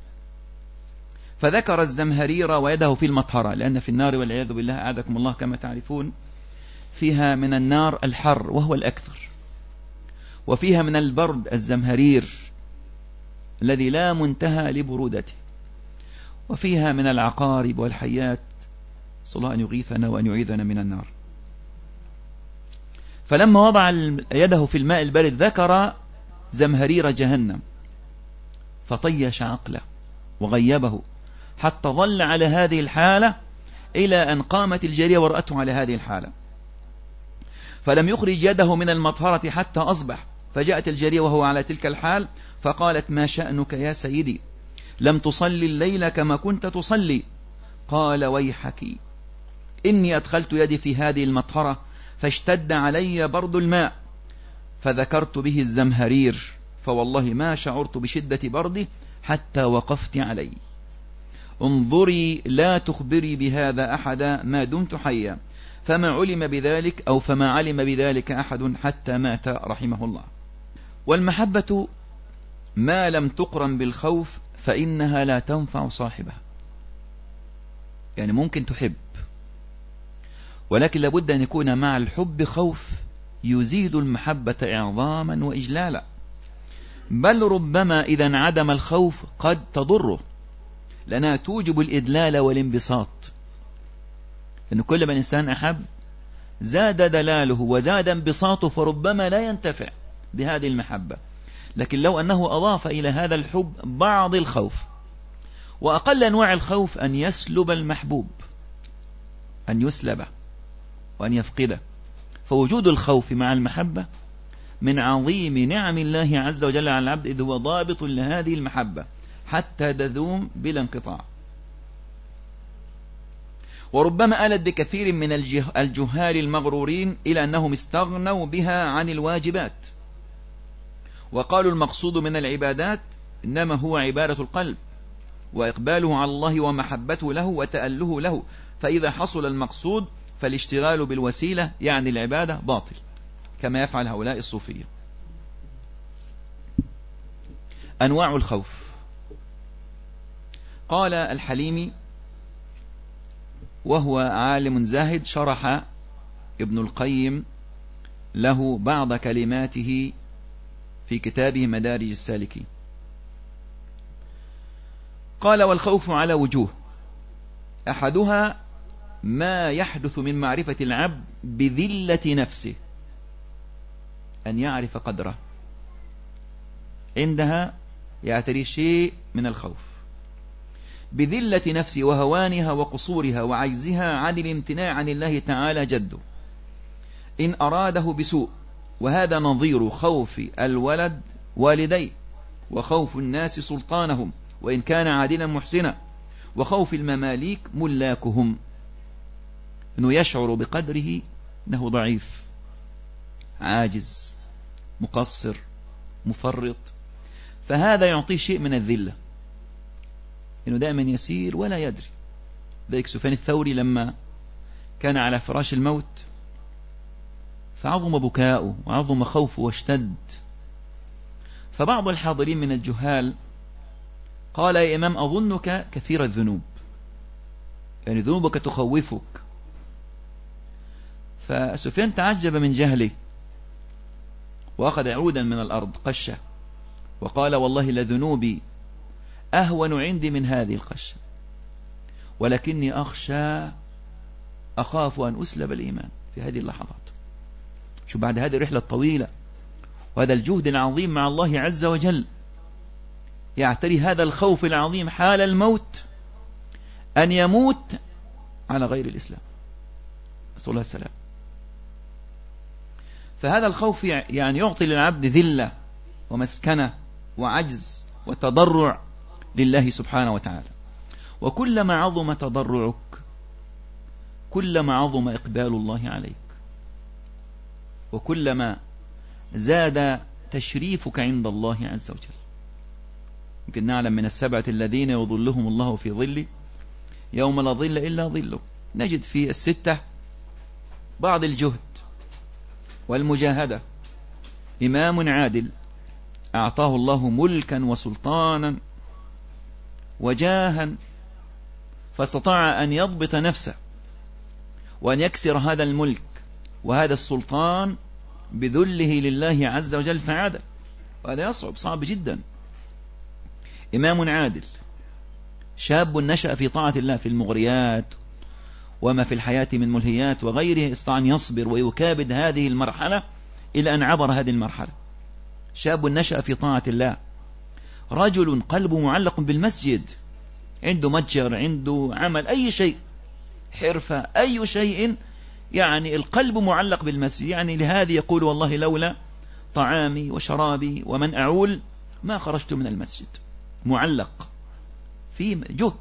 فذكر الزمهرير ويده في المطهرة، لأن في النار والعياذ بالله أعاذكم الله كما تعرفون فيها من النار الحر وهو الأكثر، وفيها من البرد الزمهرير الذي لا منتهى لبرودته، وفيها من العقارب والحيات، صلى الله أن يغيثنا وأن يعيذنا من النار. فلما وضع يده في الماء البارد ذكر زمهرير جهنم، فطيش عقله وغيبه حتى ظل على هذه الحالة إلى أن قامت الجارية ورأته على هذه الحالة، فلم يخرج يده من المطهرة حتى أصبح، فجاءت الجارية وهو على تلك الحال فقالت: ما شأنك يا سيدي؟ لم تصلي الليل كما كنت تصلي؟ قال: ويحك، إني أدخلت يدي في هذه المطهرة فاشتد علي برد الماء، فذكرت به الزمهرير، فوالله ما شعرت بشدة برده حتى وقفت علي. انظري لا تخبري بهذا أحدا ما دمت حيا، فما علم بذلك أحد حتى مات رحمه الله. والمحبة ما لم تقرن بالخوف فإنها لا تنفع صاحبها. يعني ممكن تحب، ولكن لابد أن يكون مع الحب خوف يزيد المحبة إعظاما وإجلالا، بل ربما إذا انعدم الخوف قد تضره، لأنها توجب الإدلال والانبساط، لأن كل ما الإنسان أحب زاد دلاله وزاد انبساطه، فربما لا ينتفع بهذه المحبة. لكن لو أنه أضاف إلى هذا الحب بعض الخوف، وأقل أنواع الخوف أن يسلب المحبوب، أن يسلبه وأن يفقده، فوجود الخوف مع المحبة من عظيم نعم الله عز وجل على العبد، إذ هو ضابط لهذه المحبة حتى تدوم بلا انقطاع. وربما آلت بكثير من الجهال المغرورين إلى أنهم استغنوا بها عن الواجبات، وقالوا المقصود من العبادات إنما هو عبادة القلب وإقباله على الله ومحبته له وتأله له، فإذا حصل المقصود فالاشتغال بالوسيلة يعني العبادة باطل، كما يفعل هؤلاء الصوفية. أنواع الخوف. قال الحليمي وهو عالم زاهد، شرح ابن القيم له بعض كلماته في كتابه مدارج السالكين. قال: والخوف على وجوه، أحدها ما يحدث من معرفة العبد بذلة نفسه، أن يعرف قدره، عندها يعتري شيء من الخوف، بذلة نفسه وهوانها وقصورها وعجزها عن الامتناع عن الله تعالى جده إن أراده بسوء، وهذا نظير خوف الولد والديه، وخوف الناس سلطانهم وإن كان عادلا محسنا، وخوف المماليك ملاكهم، أنه يشعر بقدره أنه ضعيف عاجز مقصر مفرط، فهذا يعطيه شيء من الذلة، إنه دائما يسير ولا يدري. ذلك سفيان الثوري لما كان على فراش الموت فعظم بكاؤه وعظم خوفه واشتد، فبعض الحاضرين من الجهال قال: يا إمام أظنك كثير الذنوب، يعني ذنوبك تخوفك. فسفيان تعجب من جهله وأخذ عودا من الأرض قشة وقال: والله لذنوبي أهون عندي من هذه القشة، ولكني أخاف أن أسلب الإيمان في هذه اللحظات. شو بعد هذه الرحلة الطويلة وهذا الجهد العظيم مع الله عز وجل، يعتري هذا الخوف العظيم حال الموت أن يموت على غير الإسلام، نسأل الله السلام. فهذا الخوف يعني يعطي للعبد ذلة ومسكنة وعجز وتضرع لله سبحانه وتعالى. وكلما عظم تضرعك كلما عظم إقبال الله عليك، وكلما زاد تشريفك عند الله عز وجل. يمكن نعلم من السبعة الذين يظلهم الله في ظله يوم لا ظل إلا ظله، نجد في الستة بعض الجهد والمجاهدة. إمام عادل أعطاه الله ملكا وسلطانا وجاها، فاستطاع أن يضبط نفسه وأن يكسر هذا الملك وهذا السلطان بذله لله عز وجل فعادل، وهذا يصعب، صعب جدا. إمام عادل، شاب نشأ في طاعة الله في المغريات وما في الحياة من ملهيات وغيره، استطاع أن يصبر ويكابد هذه المرحلة إلى أن عبر هذه المرحلة. شاب نشأ في طاعة الله، رجل قلبه معلق بالمسجد، عنده متجر، عنده عمل، أي شيء، حرفة، أي شيء، يعني القلب معلق بالمسجد. يعني لهذه يقول والله لولا طعامي وشرابي ومن أعول ما خرجت من المسجد. معلق في جهد.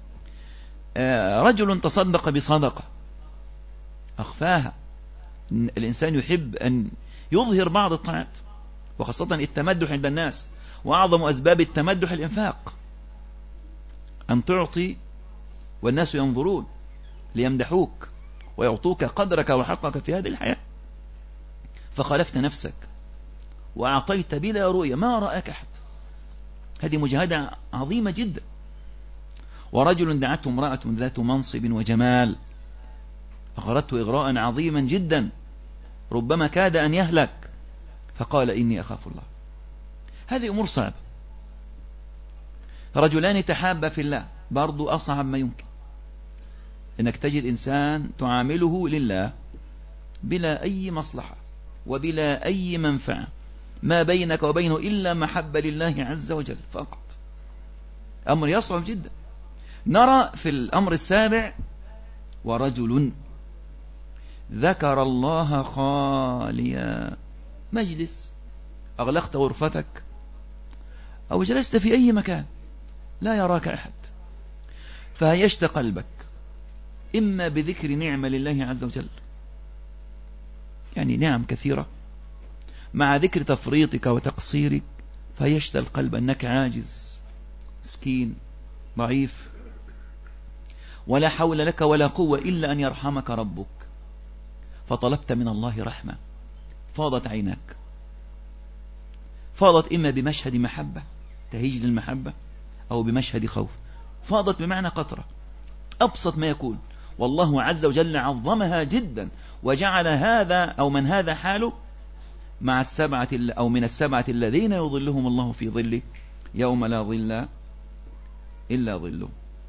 رجل تصدق بصدقة أخفاها. الإنسان يحب أن يظهر بعض الطاعات، وخاصة التمدح عند الناس، وأعظم أسباب التمدح الإنفاق، أن تعطي والناس ينظرون ليمدحوك ويعطوك قدرك وحقك في هذه الحياة. فخالفت نفسك وأعطيت بلا رؤية، ما رأك أحد. هذه مجاهدة عظيمة جدا. ورجل دعته امرأة ذات منصب وجمال أغرته إغراء عظيما جدا، ربما كاد أن يهلك، فقال إني أخاف الله. هذه أمور صعبة. رجلان تحابا في الله، برضو أصعب ما يمكن إنك تجد إنسان تعامله لله بلا أي مصلحة وبلا أي منفعة، ما بينك وبينه إلا محبة لله عز وجل فقط. أمر يصعب جدا. نرى في الأمر السابع: ورجل ذكر الله خاليا. مجلس، أغلقت غرفتك أو جلست في أي مكان لا يراك أحد، فهيشت قلبك إما بذكر نعمة لله عز وجل، يعني نعم كثيرة، مع ذكر تفريطك وتقصيرك، فهيشت القلب أنك عاجز مسكين ضعيف، ولا حول لك ولا قوة إلا أن يرحمك ربك، فطلبت من الله رحمة، فاضت عيناك، فاضت إما بمشهد محبة تهيج للمحبة أو بمشهد خوف، فاضت بمعنى قطرة، أبسط ما يكون. والله عز وجل عظمها جدا وجعل هذا أو من هذا حاله مع السبعة أو من السبعة الذين يظلهم الله في ظله يوم لا ظل إلا ظله.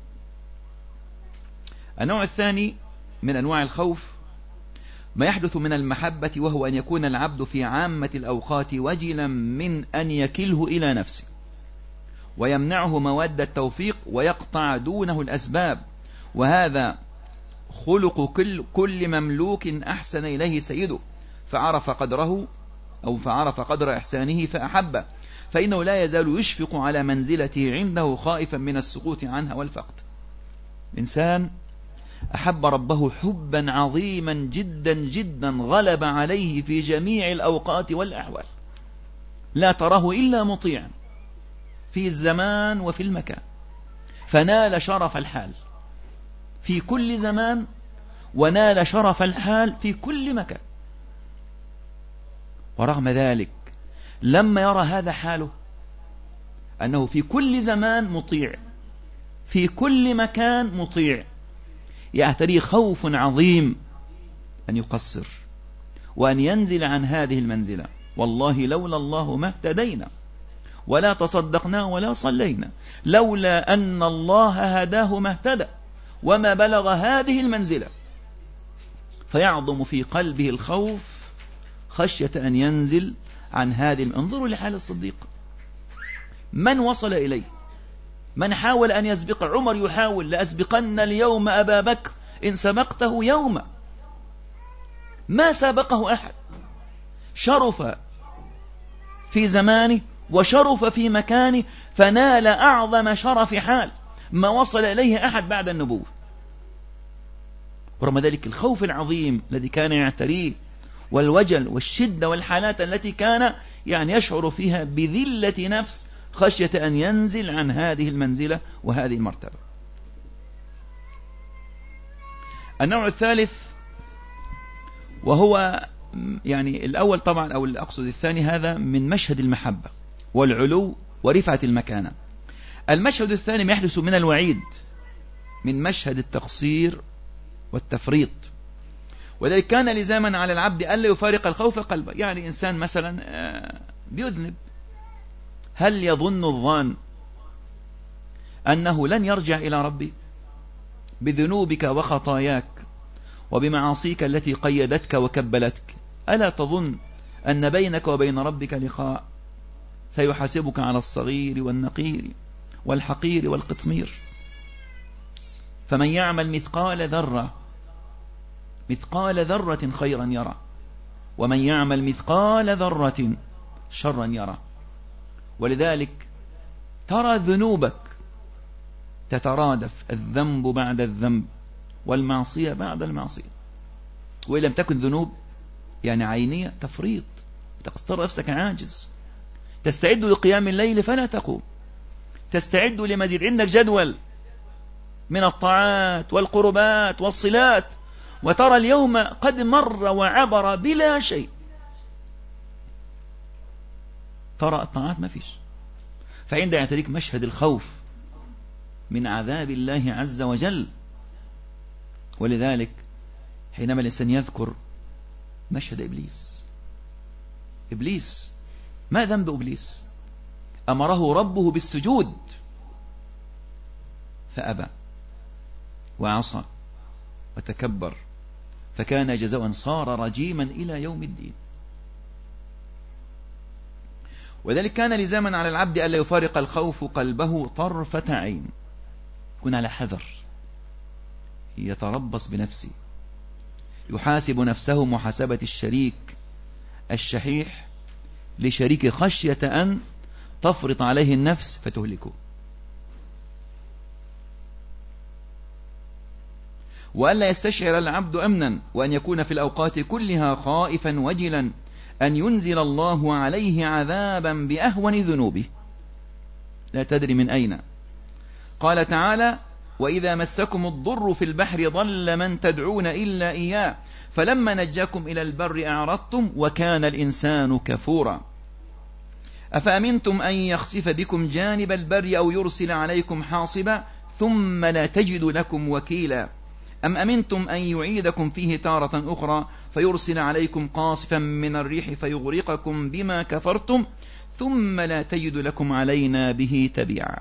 النوع الثاني من أنواع الخوف ما يحدث من المحبة، وهو أن يكون العبد في عامة الأوقات وجلا من أن يكله إلى نفسه ويمنعه مواد التوفيق ويقطع دونه الأسباب، وهذا خلق كل مملوك أحسن إليه سيده فعرف قدره أو فعرف قدر إحسانه فأحبه، فإنه لا يزال يشفق على منزلته عنده خائفا من السقوط عنها والفقد. إنسان أحب ربه حبا عظيما جدا جدا غلب عليه في جميع الأوقات والأحوال، لا تراه إلا مطيعا في الزمان وفي المكان، فنال شرف الحال في كل زمان ونال شرف الحال في كل مكان. ورغم ذلك لما يرى هذا حاله أنه في كل زمان مطيع في كل مكان مطيع، يعتريه خوف عظيم أن يقصر وأن ينزل عن هذه المنزلة. والله لولا الله ما اهتدينا ولا تصدقنا ولا صلينا، لولا أن الله هداه ما اهتدى وما بلغ هذه المنزلة. فيعظم في قلبه الخوف خشية أن ينزل عن هذه. انظروا لحال الصديق، من وصل إليه؟ من حاول أن يسبق؟ عمر يحاول: لأسبقن اليوم أبا بكر إن سبقته يوما. ما سبقه أحد. شرف في زمانه وشرف في مكانه، فنال أعظم شرف حال ما وصل إليه أحد بعد النبوة. ورغم ذلك الخوف العظيم الذي كان يعتريه، والوجل والشدة والحالات التي كان يشعر فيها بذلة نفس خشية أن ينزل عن هذه المنزلة وهذه المرتبة. النوع الثالث، وهو الأول طبعا، أو أقصد الثاني، هذا من مشهد المحبة والعلو ورفعة المكانة. المشهد الثاني ما يحدث من الوعيد، من مشهد التقصير والتفريط. وذلك كان لزاما على العبد ألا يفارق الخوف قلبه. إنسان مثلا بيذنب، هل يظن الظان أنه لن يرجع إلى ربي؟ بذنوبك وخطاياك وبمعاصيك التي قيدتك وكبلتك، ألا تظن أن بينك وبين ربك لقاء؟ سيحاسبك على الصغير والنقير والحقير والقطمير. فمن يعمل مثقال ذرة خيرا يرى، ومن يعمل مثقال ذرة شرا يرى. ولذلك ترى ذنوبك تترادف، الذنب بعد الذنب والمعصية بعد المعصية. وإن لم تكن ذنوب عينية، تفريط، تقصر نفسك عاجز، تستعد لقيام الليل فلا تقوم، تستعد لمزيد، عندك جدول من الطاعات والقربات والصلات، وترى اليوم قد مر وعبر بلا شيء. ترى الطاعات ما فيش. فعند يعتريك مشهد الخوف من عذاب الله عز وجل. ولذلك حينما الإنسان يذكر مشهد إبليس، ما ذنب إبليس؟ أمره ربه بالسجود فأبى وعصى وتكبر، فكان جزاء صار رجيما إلى يوم الدين. وذلك كان لزاما على العبد ألا يفارق الخوف قلبه طرفة عين، يكون على حذر، يتربص بنفسه، يحاسب نفسه محاسبة الشريك الشحيح لشريك، خشية أن تفرط عليه النفس فتهلكه. وألا يستشعر العبد أمنا، وأن يكون في الأوقات كلها خائفا وجلا أن ينزل الله عليه عذابا بأهون ذنوبه، لا تدري من أين. قال تعالى: وإذا مسكم الضر في البحر ضل من تدعون إلا إياه فلما نجاكم إلى البر أعرضتم وكان الإنسان كفورا. أفأمنتم أن يخسف بكم جانب البر أو يرسل عليكم حاصبا ثم لا تجدوا لكم وكيلا أم أمنتم أن يعيدكم فيه تارة أخرى فيرسل عليكم قاصفا من الريح فيغرقكم بما كفرتم ثم لا تجد لكم علينا به تبيعا.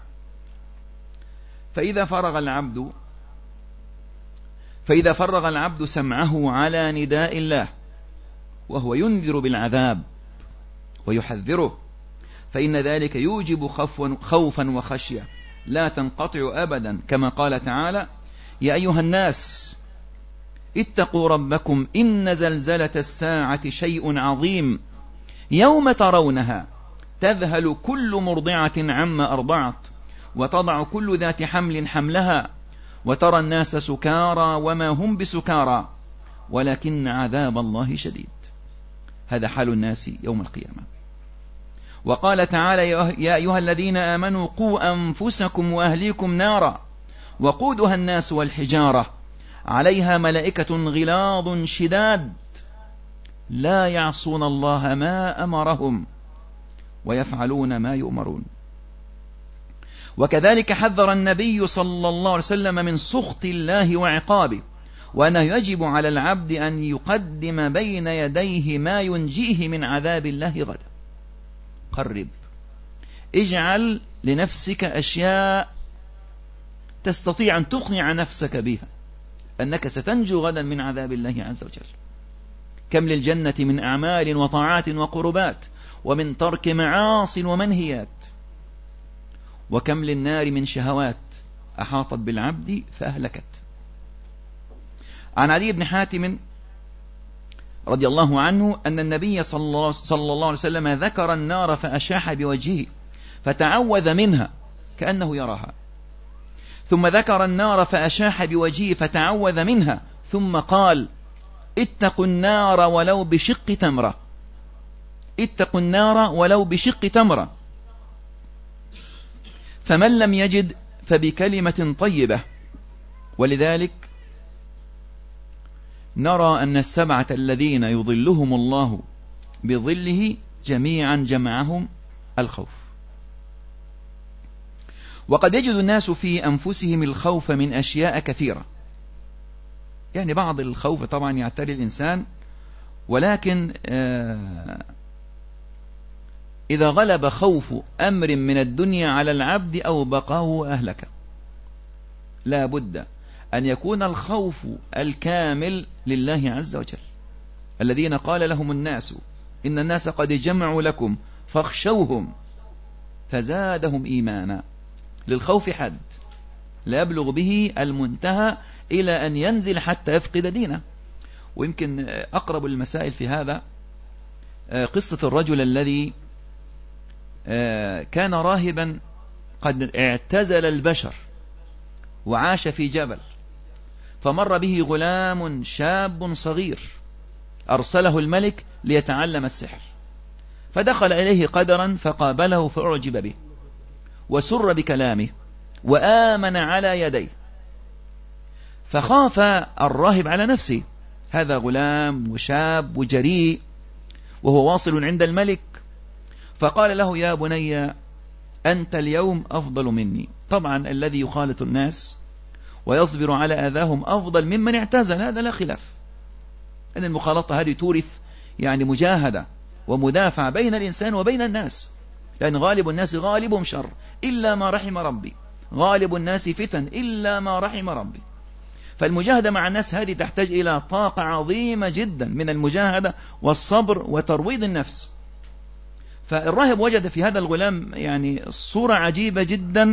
فإذا فرغ العبد سمعه على نداء الله وهو ينذر بالعذاب ويحذره، فإن ذلك يوجب خوفا وخشية لا تنقطع أبدا، كما قال تعالى: يا أيها الناس اتقوا ربكم إن زلزلة الساعة شيء عظيم يوم ترونها تذهل كل مرضعة عما أرضعت وتضع كل ذات حمل حملها وترى الناس سكارى وما هم بسكارى ولكن عذاب الله شديد. هذا حال الناس يوم القيامة. وقال تعالى: يا أيها الذين آمنوا قوا أنفسكم وأهليكم نارا وقودها الناس والحجارة عليها ملائكة غلاظ شداد لا يعصون الله ما أمرهم ويفعلون ما يؤمرون. وكذلك حذر النبي صلى الله عليه وسلم من سخط الله وعقابه، وأنه يجب على العبد أن يقدم بين يديه ما ينجيه من عذاب الله غدا. قرب، اجعل لنفسك أشياء تستطيع أن تقنع نفسك بها أنك ستنجو غدا من عذاب الله عز وجل. كم للجنة من أعمال وطاعات وقربات ومن ترك معاص ومنهيات. وكم للنار من شهوات أحاطت بالعبد فأهلكت. عن عدي بن حاتم رضي الله عنه أن النبي صلى الله عليه وسلم ذكر النار فأشاح بوجهه فتعوذ منها كأنه يراها، ثم ذكر النار فأشاح بوجهه فتعوذ منها، ثم قال: اتقوا النار ولو بشق تمرة، اتقوا النار ولو بشق تمرة، فمن لم يجد فبكلمة طيبة. ولذلك نرى أن السبعة الذين يظلهم الله بظله جميعا جمعهم الخوف. وقد يجد الناس في أنفسهم الخوف من أشياء كثيرة، يعني بعض الخوف طبعا يعتري الإنسان، ولكن إذا غلب خوف أمر من الدنيا على العبد أو بقاه وأهلك. لا بد أن يكون الخوف الكامل لله عز وجل، الذين قال لهم الناس إن الناس قد جمعوا لكم فاخشوهم فزادهم إيمانا. للخوف حد لا يبلغ به المنتهى إلى أن ينزل حتى يفقد دينه. ويمكن أقرب المسائل في هذا قصة الرجل الذي كان راهبا قد اعتزل البشر وعاش في جبل، فمر به غلام شاب صغير أرسله الملك ليتعلم السحر، فدخل إليه قدرا فقابله فأعجب به وسر بكلامه وآمن على يديه، فخاف الراهب على نفسه، هذا غلام وشاب وجريء وهو واصل عند الملك، فقال له: يا بني أنت اليوم أفضل مني. طبعا الذي يخالط الناس ويصبر على أذاهم أفضل ممن اعتزل، هذا لا خلاف أن المخالطة هذه تورث يعني مجاهدة ومدافع بين الإنسان وبين الناس، لأن غالب الناس غالبهم شر إلا ما رحم ربي، غالب الناس فتن إلا ما رحم ربي. فالمجاهدة مع الناس هذه تحتاج إلى طاقة عظيمة جدا من المجاهدة والصبر وترويض النفس. فالراهب وجد في هذا الغلام يعني صورة عجيبة جدا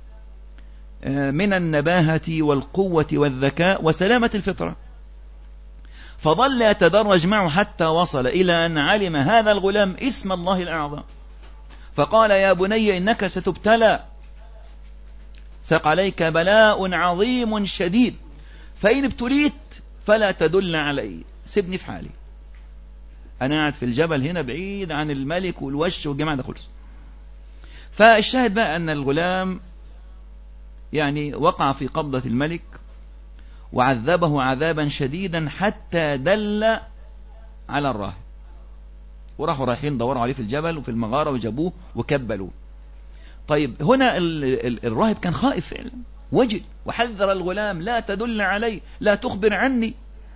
من النباهة والقوة والذكاء وسلامة الفطرة، فظل يتدرج معه حتى وصل إلى أن علم هذا الغلام اسم الله الأعظم، فقال: يا بني إنك ستبتلى، سيق عليك بلاء عظيم شديد، فإن ابتليت فلا تدل علي، سيبني في حالي، أنا قاعد في الجبل هنا بعيد عن الملك والوش والجماعة ده خلص. فالشاهد بقى أن الغلام يعني وقع في قبضة الملك وعذبه عذابا شديدا حتى دل على الراهب، وراحوا رايحين دوروا عليه في الجبل وفي المغارة وجابوه وكبلوه. طيب هنا الراهب كان خائف فعلا، وجل وحذر الغلام: لا تدل علي، لا تخبر عني.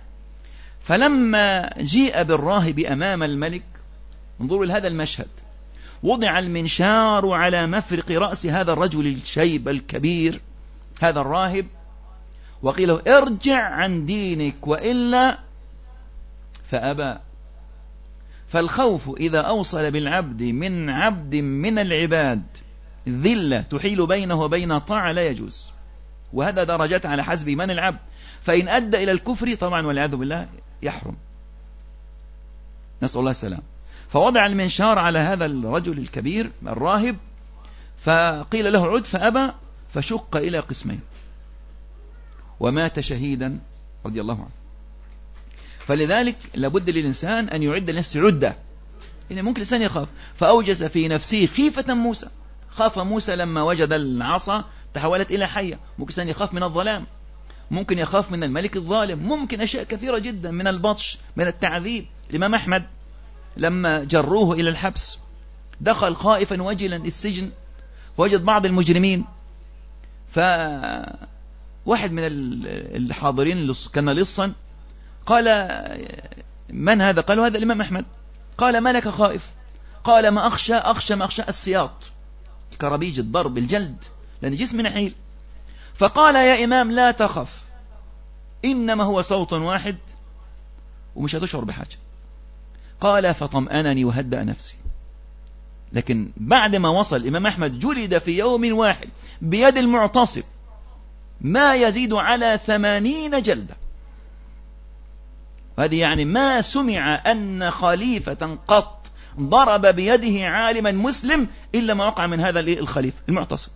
فلما جيء بالراهب أمام الملك، انظروا لهذا المشهد، وضع المنشار على مفرق رأس هذا الرجل الشيب الكبير هذا الراهب، وقيل له: ارجع عن دينك وإلا، فأبى. فالخوف إذا أوصل بالعبد من عبد من العباد ذلة تحيل بينه وبين طاعة لا يجوز، وهذا درجات على حسب من العبد، فإن أدى إلى الكفر طبعا والعياذ بالله يحرم، نسأل الله السلام. فوضع المنشار على هذا الرجل الكبير الراهب، فقيل له: عد، فأبى، فشق إلى قسمين ومات شهيدا رضي الله عنه. فلذلك لابد للإنسان أن يعد لنفسه عدة، يعني ممكن الإنسان يخاف، فأوجس في نفسه خيفة موسى، خاف موسى لما وجد العصا تحولت إلى حية. ممكن الإنسان يخاف من الظلام، ممكن يخاف من الملك الظالم، ممكن أشياء كثيرة جدا من البطش، من التعذيب. الإمام أحمد لما جروه إلى الحبس دخل خائفا وجلا السجن، ووجد بعض المجرمين، فواحد من الحاضرين كان لصا قال: من هذا؟ قالوا: هذا الإمام أحمد. قال: ما لك خائف؟ قال: ما أخشى ما أخشى السياط، الكرابيج، الضرب، الجلد، لأن جسمي نحيل. فقال: يا إمام لا تخف، إنما هو صوت واحد ومش هتشعر بحاجة. قال: فطمأنني وهدأ نفسي، لكن بعد ما وصل الإمام أحمد جلد في يوم واحد بيد المعتصم ما يزيد على 80 جلدة. هذه يعني ما سمع أن خليفة قط ضرب بيده عالما مسلم إلا ما وقع من هذا الخليفة المعتصم.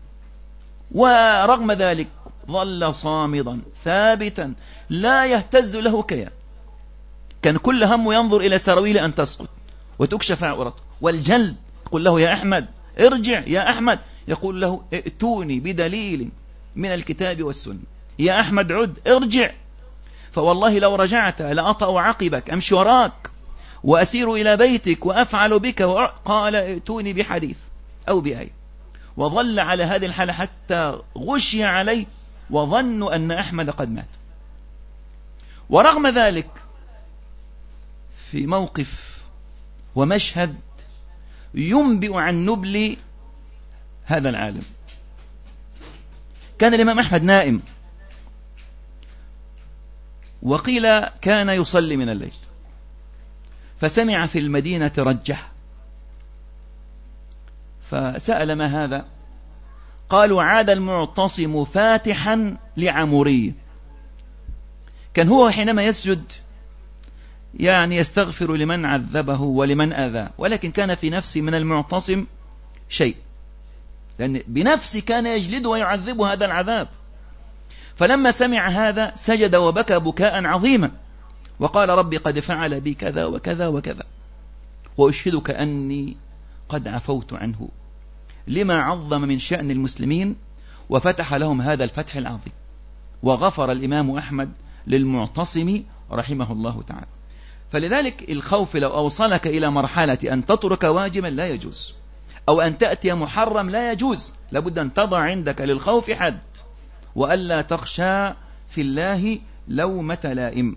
ورغم ذلك ظل صامدا ثابتا لا يهتز له كيان، كان كل همه ينظر إلى سراويل أن تسقط وتكشف عورته. والجلد يقول له يا أحمد ارجع يا أحمد، يقول له ائتوني بدليل من الكتاب والسنة. يا أحمد عد ارجع، فوالله لو رجعت لأطأ عقبك، أمشي وراك وأسير إلى بيتك وأفعل بك. قال ائتوني بحديث أو بآية. وظل على هذه الحالة حتى غشي عليه وظنوا أن أحمد قد مات. ورغم ذلك في موقف ومشهد ينبئ عن نبل هذا العالم. كان الإمام أحمد نائم، وقيل كان يصلي من الليل، فسمع في المدينة رجة، فسأل ما هذا؟ قالوا عاد المعتصم فاتحا لعمورية. كان هو حينما يسجد يعني يستغفر لمن عذبه ولمن أذى، ولكن كان في نفسه من المعتصم شيء، لأن بنفسه كان يجلد ويعذب هذا العذاب. فلما سمع هذا سجد وبكى بكاء عظيما وقال ربي قد فعل بي كذا وكذا وكذا، وأشهدك أني قد عفوت عنه، لما عظم من شأن المسلمين وفتح لهم هذا الفتح العظيم. وغفر الإمام أحمد للمعتصم رحمه الله تعالى. فلذلك الخوف لو أوصلك إلى مرحلة أن تترك واجبا لا يجوز، أو أن تأتي محرم لا يجوز، لابد أن تضع عندك للخوف حد، وألا تخشى في الله لومة لائم.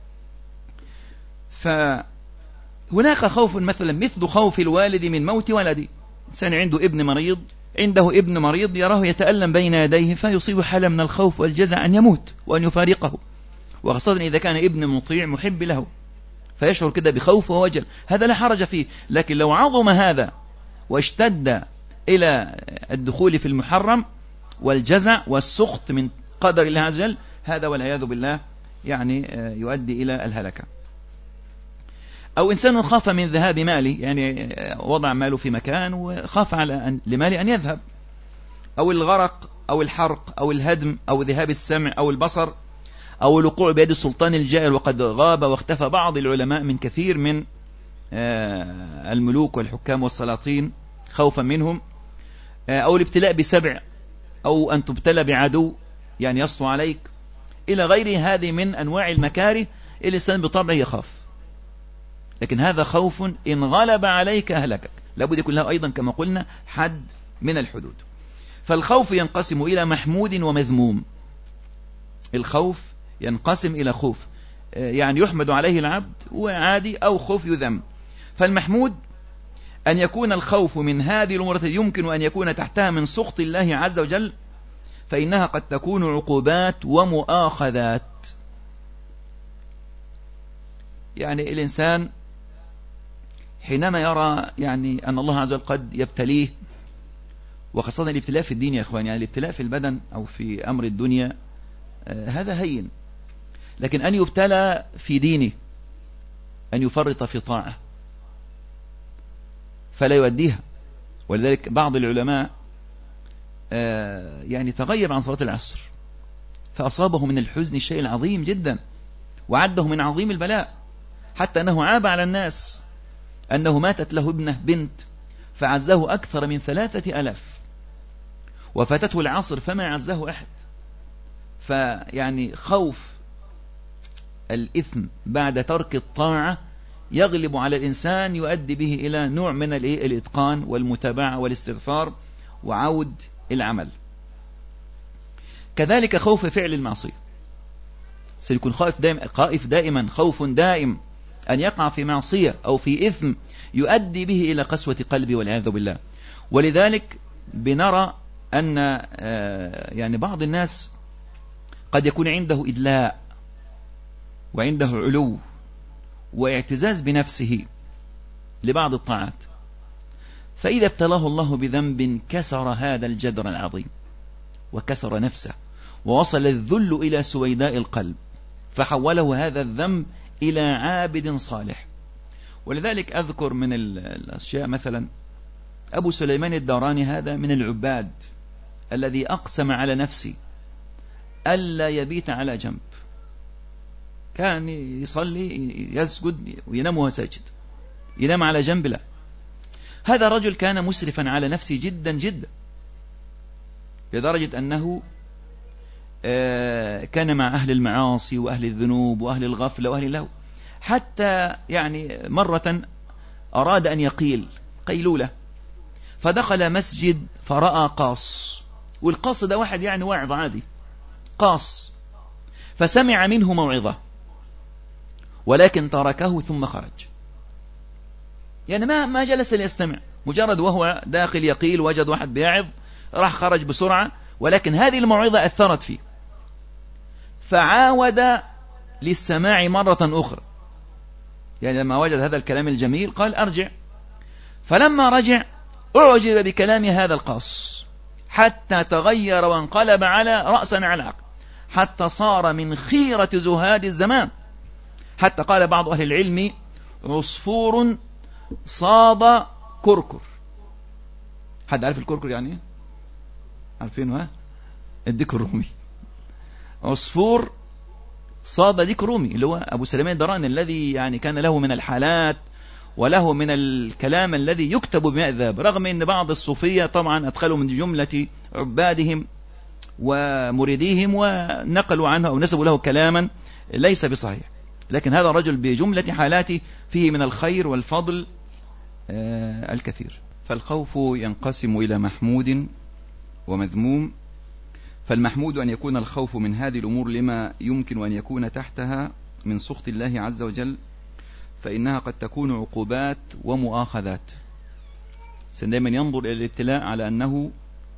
فهناك خوف مثلا مثل خوف الوالد من موت ولده. إنسان عنده ابن مريض يراه يتألم بين يديه فيصيب حالة من الخوف والجزع أن يموت وأن يفارقه، وخاصة إذا كان ابن مطيع محب له، فيشعر كده بخوف ووجل، هذا لا حرج فيه. لكن لو عظم هذا واشتد إلى الدخول في المحرم والجزع والسخط من قدر الله عز وجل، هذا والعياذ بالله يعني يؤدي إلى الهلكة. أو إنسان خاف من ذهاب ماله، يعني وضع ماله في مكان وخاف على لماله أن يذهب، أو الغرق أو الحرق أو الهدم أو ذهاب السمع أو البصر أو الوقوع بيد السلطان الجائر وقد غاب واختفى بعض العلماء من كثير من الملوك والحكام والسلاطين خوفا منهم، أو الابتلاء بسبع، أو أن تبتلى بعدو يعني يسطو عليك، إلى غير هذه من أنواع المكاره. الإنسان بطبعه يخاف، لكن هذا خوف إن غلب عليك أهلكك، لابد يكون له أيضا كما قلنا حد من الحدود. فالخوف ينقسم إلى محمود ومذموم. الخوف ينقسم إلى خوف يعني يحمد عليه العبد وعادي، أو خوف يذم. فالمحمود أن يكون الخوف من هذه الأمور التي يمكن أن يكون تحتها من سخط الله عز وجل، فإنها قد تكون عقوبات ومؤاخذات. يعني الإنسان حينما يرى يعني أن الله عز وجل قد يبتليه، وخاصة الابتلاء في الدين يا إخوان، يعني الابتلاء في البدن أو في أمر الدنيا هذا هين، لكن أن يبتلى في دينه، أن يفرط في طاعة فلا يؤديها. ولذلك بعض العلماء يعني تغيب عن صلاة العصر فأصابه من الحزن الشيء العظيم جدا، وعده من عظيم البلاء، حتى أنه عاب على الناس أنه ماتت له ابنه بنت فعزه أكثر من 3000، وفاتته العصر فما عزه أحد. فيعني خوف الإثم بعد ترك الطاعة يغلب على الإنسان، يؤدي به إلى نوع من الإتقان والمتابعة والاستغفار وعود العمل. كذلك خوف فعل المعصية، سيكون خائف دائما خوف دائم أن يقع في معصية أو في إثم يؤدي به إلى قسوة قلبه والعياذ بالله. ولذلك بنرى أن يعني بعض الناس قد يكون عنده إدلاء وعنده علو واعتزاز بنفسه لبعض الطاعات، فإذا ابتلاه الله بذنب كسر هذا الجدر العظيم وكسر نفسه، ووصل الذل إلى سويداء القلب، فحوله هذا الذنب إلى عابد صالح. ولذلك أذكر من الأشياء مثلا أبو سليمان الداراني، هذا من العباد الذي أقسم على نفسه ألا يبيت على جنب، كان يصلي يسجد وينام وهو ساجد، ينام على جنب لا. هذا الرجل كان مسرفا على نفسه جدا جدا، لدرجة أنه كان مع أهل المعاصي وأهل الذنوب وأهل الغفلة وأهل اللهو، حتى يعني مرة أراد أن يقيل قيلولة، فدخل مسجد فرأى قاص، والقاص ده واحد يعني واعظ عادي، قاص، فسمع منه موعظة ولكن تركه ثم خرج. يعني ما جلس ليستمع، مجرد وهو داخل يقيل وجد واحد بيعظ راح خرج بسرعة، ولكن هذه الموعظة أثرت فيه فعاود للسماع مرة أخرى. يعني لما وجد هذا الكلام الجميل قال أرجع، فلما رجع أعجب بكلام هذا القاص حتى تغير وانقلب على رأسا على عقب، حتى صار من خيرة زهاد الزمان، حتى قال بعض أهل العلم عصفور صاد كركر. حد عارف الكركر يعني ايه؟ عارفينه؟ الديك الرومي. عصفور صاد ديك رومي اللي هو أبو سليمان الداراني، الذي يعني كان له من الحالات وله من الكلام الذي يكتب بماء الذهب، رغم أن بعض الصوفية طبعا أدخلوا من جملة عبادهم ومريديهم ونقلوا عنه أو نسبوا له كلاما ليس بصحيح، لكن هذا الرجل بجملة حالاته فيه من الخير والفضل الكثير. فالخوف ينقسم إلى محمود ومذموم. فالمحمود أن يكون الخوف من هذه الأمور لما يمكن أن يكون تحتها من سخط الله عز وجل، فإنها قد تكون عقوبات ومؤاخذات. دائما ينظر إلى الابتلاء على أنه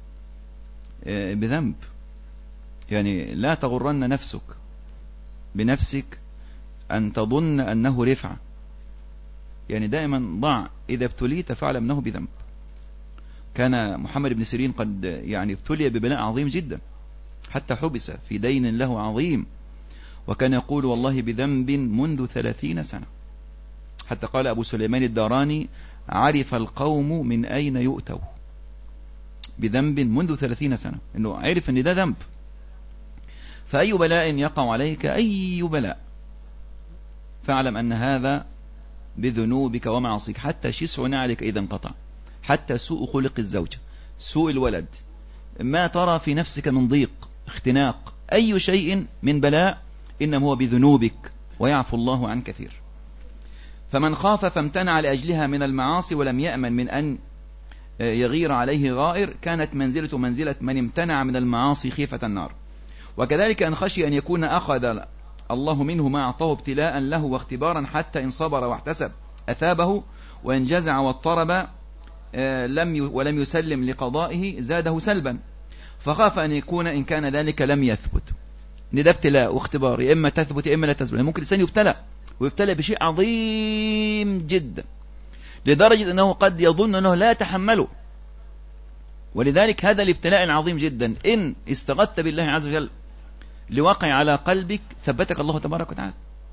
بذنب، يعني لا تغرن نفسك بنفسك أن تظن أنه رفعة، يعني دائما ضع إذا ابتليت فاعلم أنه بذنب. كان محمد بن سيرين قد يعني ابتلي ببلاء عظيم جدا حتى حبس في دين له عظيم، وكان يقول والله بذنب منذ 30 سنة، حتى قال أبو سليمان الداراني عرف القوم من أين يؤتوا، بذنب منذ 30 سنة، إنه عرف أن ده ذنب. فأي بلاء يقع عليك، أي بلاء، فاعلم أن هذا بذنوبك ومعصيك، حتى شسع نعلك إذا انقطع، حتى سوء خلق الزوجة، سوء الولد، ما ترى في نفسك من ضيق، اختناق، أي شيء من بلاء إنما هو بذنوبك، ويعفو الله عن كثير. فمن خاف فامتنع لأجلها من المعاصي ولم يأمن من أن يغير عليه غائر، كانت منزلة منزلة من امتنع من المعاصي خيفة النار. وكذلك أن خشي أن يكون أخذ الله منه ما أعطاه ابتلاء له واختبارا، حتى إن صبر واحتسب أثابه، وإن جزع واضطرب ولم يسلم لقضائه زاده سلبا. فخاف أن يكون إن كان ذلك لم يثبت، إن ده ابتلاء واختبار، يا إما تثبت يا إما لا تثبت. ممكن الإنسان يبتلى ويبتلى بشيء عظيم جدا لدرجة أنه قد يظن أنه لا يتحمله، ولذلك هذا الابتلاء العظيم جدا إن استغثت بالله عز وجل لوقع على قلبك ثبتك الله تبارك وتعالى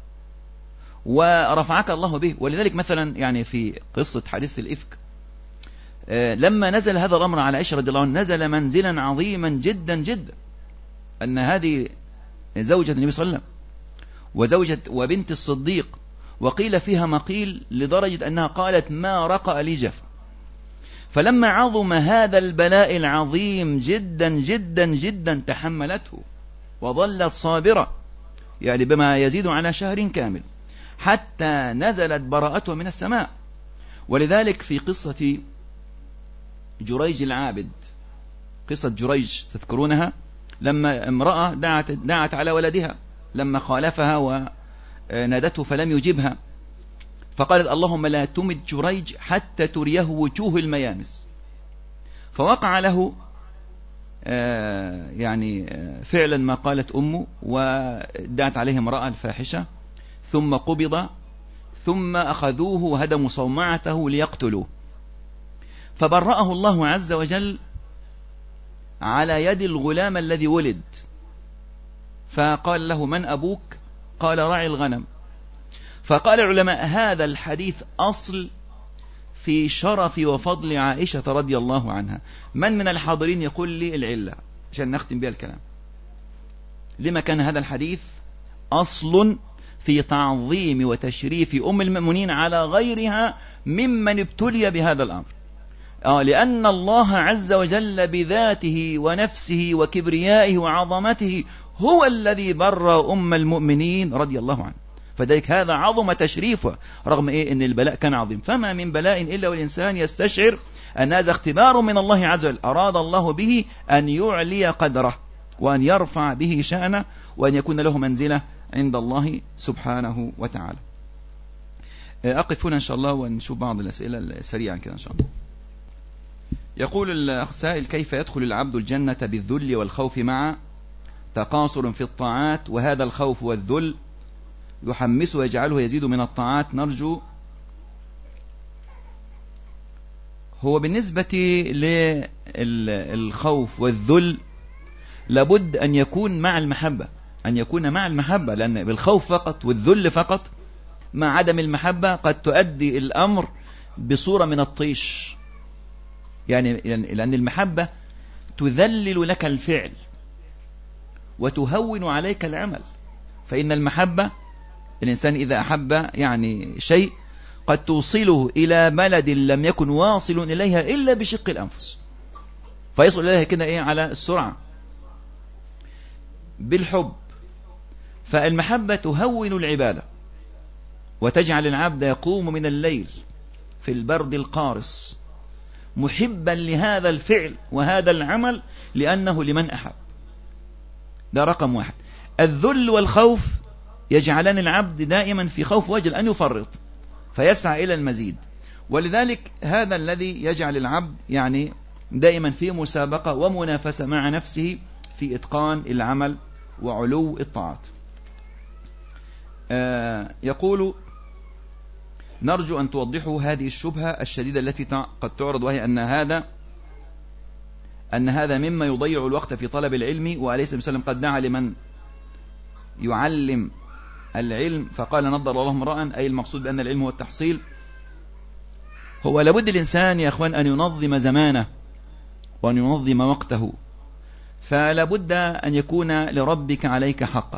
ورفعك الله به. ولذلك مثلا يعني في قصة حديث الإفك، لما نزل هذا الأمر على عائشة رضي الله عنها نزل منزلا عظيما جدا جدا، أن هذه زوجة النبي صلى الله عليه وسلم وزوجة وبنت الصديق، وقيل فيها مقيل لدرجة أنها قالت ما رقأ لي جف. فلما عظم هذا البلاء العظيم جدا جدا جدا تحملته وظلت صابرة، يعني بما يزيد على شهر كامل، حتى نزلت براءته من السماء. ولذلك في قصة جريج العابد، قصة جريج تذكرونها، لما امرأة دعت على ولدها لما خالفها ونادته فلم يجبها، فقالت اللهم لا تمت جريج حتى تريه وجوه الميامس. فوقع له يعني فعلا ما قالت أمه، ودعت عليه امرأة الفاحشة، ثم قبض، ثم أخذوه وهدموا صومعته ليقتلوه. فبرأه الله عز وجل على يد الغلام الذي ولد، فقال له: من أبوك؟ قال: راعي الغنم. فقال العلماء: هذا الحديث أصل في شرف وفضل عائشة رضي الله عنها. من الحاضرين يقول لي العلة عشان نختم بها الكلام؟ لما كان هذا الحديث أصل في تعظيم وتشريف أم المؤمنين على غيرها ممن ابتلي بهذا الأمر؟ لأن الله عز وجل بذاته ونفسه وكبريائه وعظمته هو الذي بر أم المؤمنين رضي الله عنه، فذلك هذا عظم تشريفه، رغم أن البلاء كان عظيم. فما من بلاء إلا والإنسان يستشعر أن هذا اختبار من الله عز وجل، أراد الله به أن يعلي قدره وأن يرفع به شأنه وأن يكون له منزلة عند الله سبحانه وتعالى. أقف هنا إن شاء الله ونشوف بعض الأسئلة سريعا كده إن شاء الله. يقول الأخ سائل: كيف يدخل العبد الجنة بالذل والخوف مع تقاصر في الطاعات، وهذا الخوف والذل يحمسه ويجعله يزيد من الطاعات؟ نرجو. هو بالنسبة للخوف والذل لابد أن يكون مع المحبة، أن يكون مع المحبة، لأن بالخوف فقط والذل فقط مع عدم المحبة قد تؤدي الأمر بصورة من الطيش، يعني لأن المحبة تذلل لك الفعل وتهون عليك العمل. فإن المحبة، الإنسان إذا أحب يعني شيء قد توصله إلى بلد لم يكن واصل إليها إلا بشق الأنفس، فيصل إليها كده على السرعة بالحب. فالمحبة تهون العبادة وتجعل العبد يقوم من الليل في البرد القارس محبا لهذا الفعل وهذا العمل لأنه لمن أحب. ده رقم واحد. الذل والخوف يجعلان العبد دائما في خوف وجل أن يفرط فيسعى إلى المزيد، ولذلك هذا الذي يجعل العبد يعني دائما في مسابقة ومنافسة مع نفسه في إتقان العمل وعلو الطاعات. يقول: نرجو أن توضحوا هذه الشبهة الشديدة التي قد تعرض، وهي أن هذا مما يضيع الوقت في طلب العلم، وأليس النبي صلى الله عليه وسلم قد دعا لمن يعلم العلم فقال: نضر الله امرأ، أي المقصود بأن العلم هو التحصيل. هو لابد الإنسان يا أخوان أن ينظم زمانه وأن ينظم وقته، فلابد أن يكون لربك عليك حقا،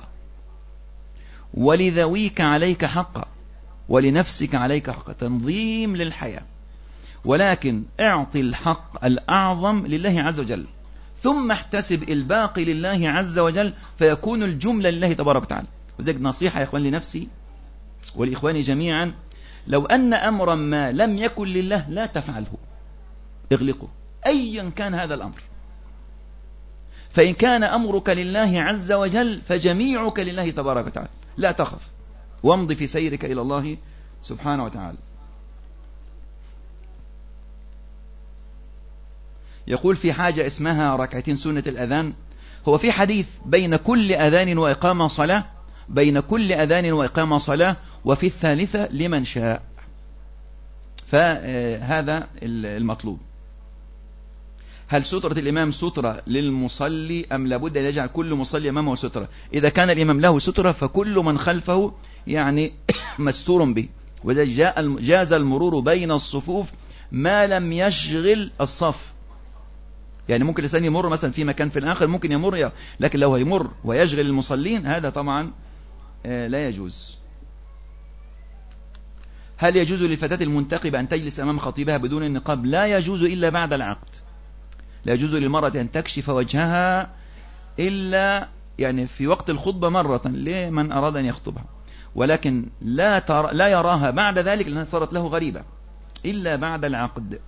ولذويك عليك حقا، ولنفسك عليك حقا، تنظيم للحياة. ولكن اعطي الحق الأعظم لله عز وجل، ثم احتسب الباقي لله عز وجل، فيكون الجملة لله تبارك وتعالى. وذلك نصيحة يا إخوان لنفسي ولإخواني جميعا: لو أن أمرا ما لم يكن لله لا تفعله، اغلقه أيا كان هذا الأمر. فإن كان أمرك لله عز وجل فجميعك لله تبارك وتعالى، لا تخف وامض في سيرك إلى الله سبحانه وتعالى. يقول: في حاجة اسمها ركعتين سنة الأذان. هو في حديث بين كل أذان وإقامة صلاة، بين كل أذان وإقامة صلاة، وفي الثالثة لمن شاء. فهذا المطلوب. هل سترة الإمام سترة للمصلي أم لابد أن يجعل كل مصلي أمامه سترة؟ إذا كان الإمام له سترة فكل من خلفه يعني مستور به، وإذا جاز المرور بين الصفوف ما لم يشغل الصف. يعني ممكن الإنسان يمر مثلا في مكان في الآخر ممكن يمر، لكن لو يمر ويشغل المصلين هذا طبعا لا يجوز. هل يجوز للفتاة المنتقبة أن تجلس أمام خطيبها بدون النقاب؟ لا يجوز إلا بعد العقد. لا يجوز للمرأة أن تكشف وجهها إلا يعني في وقت الخطبة مرة لمن أراد أن يخطبها، ولكن لا يراها بعد ذلك لأنها صارت له غريبة إلا بعد العقد.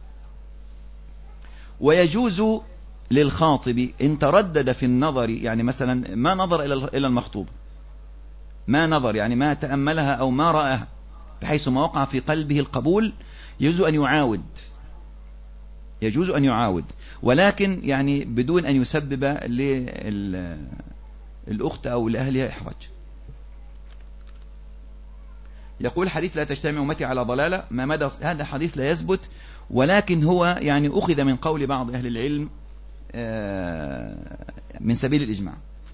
ويجوز للخاطب إن تردد في النظر، يعني مثلا ما نظر إلى المخطوب، ما نظر يعني ما تأملها أو ما رآها، بحيث ما وقع في قلبه القبول، يجوز أن يعاود، ولكن يعني بدون أن يسبب للأخت أو لأهلها إحراج. يقول حديث لا تجتمع أمتي على ضلالة، ما مدى هذا حديث لا يثبت، ولكن هو يعني أخذ من قول بعض أهل العلم من سبيل الإجماع.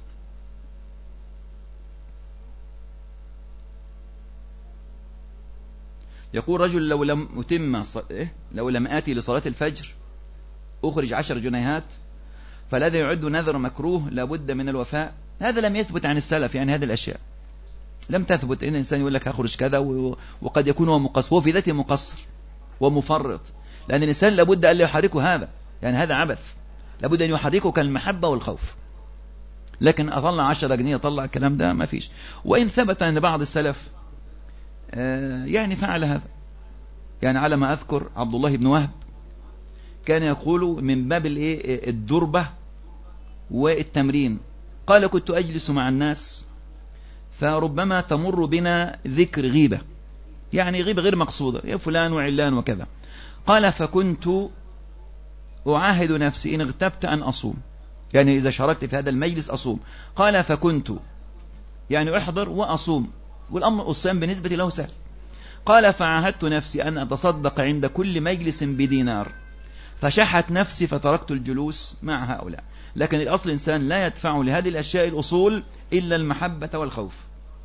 يقول رجل لو لم آتي لصلاة الفجر أخرج 10 جنيهات، فالذي يعد نذر مكروه لابد من الوفاء. هذا لم يثبت عن السلف، يعني هذه الأشياء لم تثبت. إن الإنسان يقول لك أخرج كذا، وقد يكون هو مقصر، هو في ذاته مقصر ومفرط، لأن الإنسان لابد أن يحركه هذا، يعني هذا عبث، لابد أن يحركه كالمحبة والخوف. لكن أطلع 10 جنيه أطلع الكلام ده ما فيش. وإن ثبت أن بعض السلف يعني فعل هذا، يعني على ما أذكر عبد الله بن وهب كان يقول من باب الدربة والتمرين، قال كنت أجلس مع الناس فربما تمر بنا ذكر غيبة، يعني غيبة غير مقصودة، يا فلان وعلان وكذا، قال فكنت أعاهد نفسي إن اغتبت أن أصوم، يعني إذا شاركت في هذا المجلس أصوم. قال فكنت يعني أحضر وأصوم، والأمر الصيام بالنسبة له سهل. قال فعاهدت نفسي أن أتصدق عند كل مجلس بدينار، فشحت نفسي فتركت الجلوس مع هؤلاء. لكن الأصل الإنسان لا يدفع لهذه الأشياء الأصول إلا المحبة والخوف.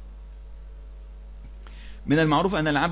من المعروف أن العبد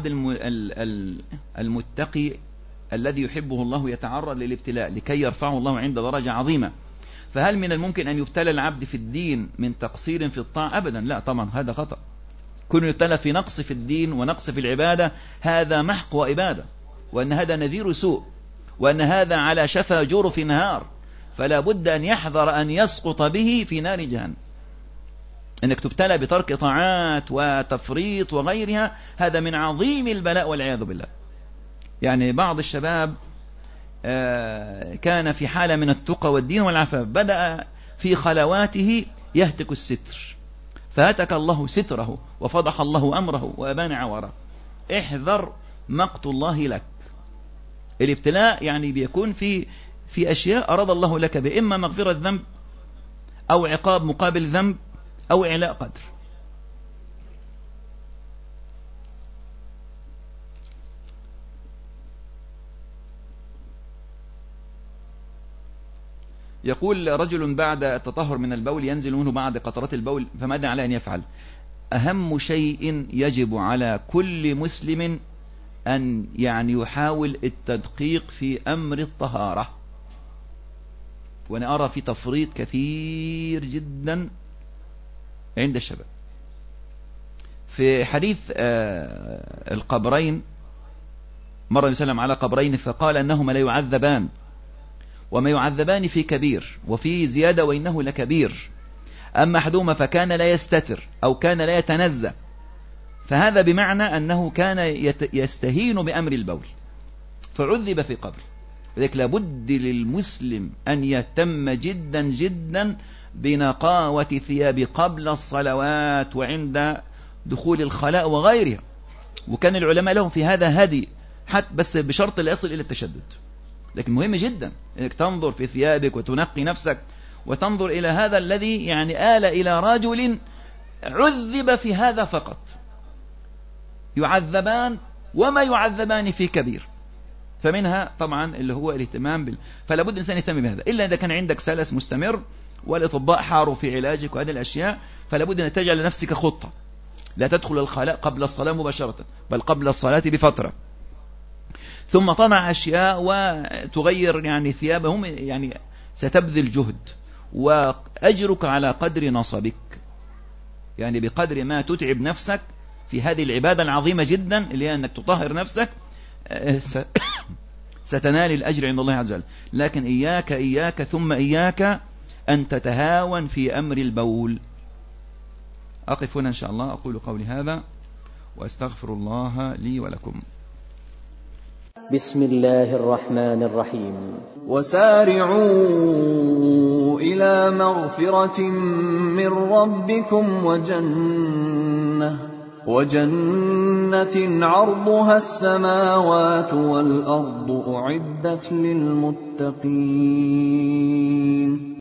المتقي الذي يحبه الله يتعرض للابتلاء لكي يرفعه الله عند درجة عظيمة. فهل من الممكن أن يبتلى العبد في الدين من تقصير في الطاعة؟ أبدا، لا طبعا، هذا خطأ. كن يبتلى في نقص في الدين ونقص في العبادة هذا محق وإبادة، وأن هذا نذير سوء، وأن هذا على شفا جرف نهار، فلا بد أن يحذر أن يسقط به في نار جهنم. أنك تبتلى بترك طاعات وتفريط وغيرها، هذا من عظيم البلاء والعياذ بالله. يعني بعض الشباب كان في حالة من التقى والدين والعفاف، بدأ في خلواته يهتك الستر، فهتك الله ستره وفضح الله أمره وأبان عوره. احذر مقت الله لك. الابتلاء يعني بيكون في أشياء أراد الله لك بإما مغفرة ذنب أو عقاب مقابل ذنب أو إعلاء قدر. يقول رجل بعد التطهر من البول ينزل منه بعد قطرات البول، فماذا عليه أن يفعل؟ أهم شيء يجب على كل مسلم أن يعني يحاول التدقيق في أمر الطهارة. وأنا أرى في تفريط كثير جدا عند الشباب. في حديث القبرين، مر يسلم على قبرين فقال أنهما لا يعذبان، وما يعذبان في كبير، وفي زيادة وإنه لكبير. أما أحدهما فكان لا يستتر أو كان لا يتنزه، فهذا بمعنى أنه كان يستهين بأمر البول فعذب في قبر. لذلك لابد للمسلم أن يهتم جدا جدا بنقاوة ثياب قبل الصلوات وعند دخول الخلاء وغيرها. وكان العلماء لهم في هذا هدي، حتى بس بشرط لا يصل إلى التشدد. لكن مهم جدا أنك تنظر في ثيابك وتنقي نفسك، وتنظر إلى هذا الذي يعني آل إلى رجل عذب في هذا فقط. يعذبان وما يعذبان في كبير. فمنها طبعا اللي هو الاهتمام فلا بد الإنسان يهتم بهذا، إلا إذا كان عندك سلس مستمر والأطباء حاروا في علاجك وهذه الأشياء، فلا بد أن تجعل لنفسك خطة، لا تدخل الخلاء قبل الصلاة مباشرة، بل قبل الصلاة بفترة، ثم تضع أشياء وتغير يعني ثيابهم، يعني ستبذل جهد، وأجرك على قدر نصبك، يعني بقدر ما تتعب نفسك في هذه العبادة العظيمة جدا اللي هي أنك تطهر نفسك، ستنال الأجر عند الله عز وجل. لكن إياك ثم إياك أن تتهاون في أمر البول. أقف هنا إن شاء الله، أقول قولي هذا وأستغفر الله لي ولكم. بسم الله الرحمن الرحيم. وسارعوا إلى مغفرة من ربكم وجنة عرضها السماوات والأرض أعدت للمتقين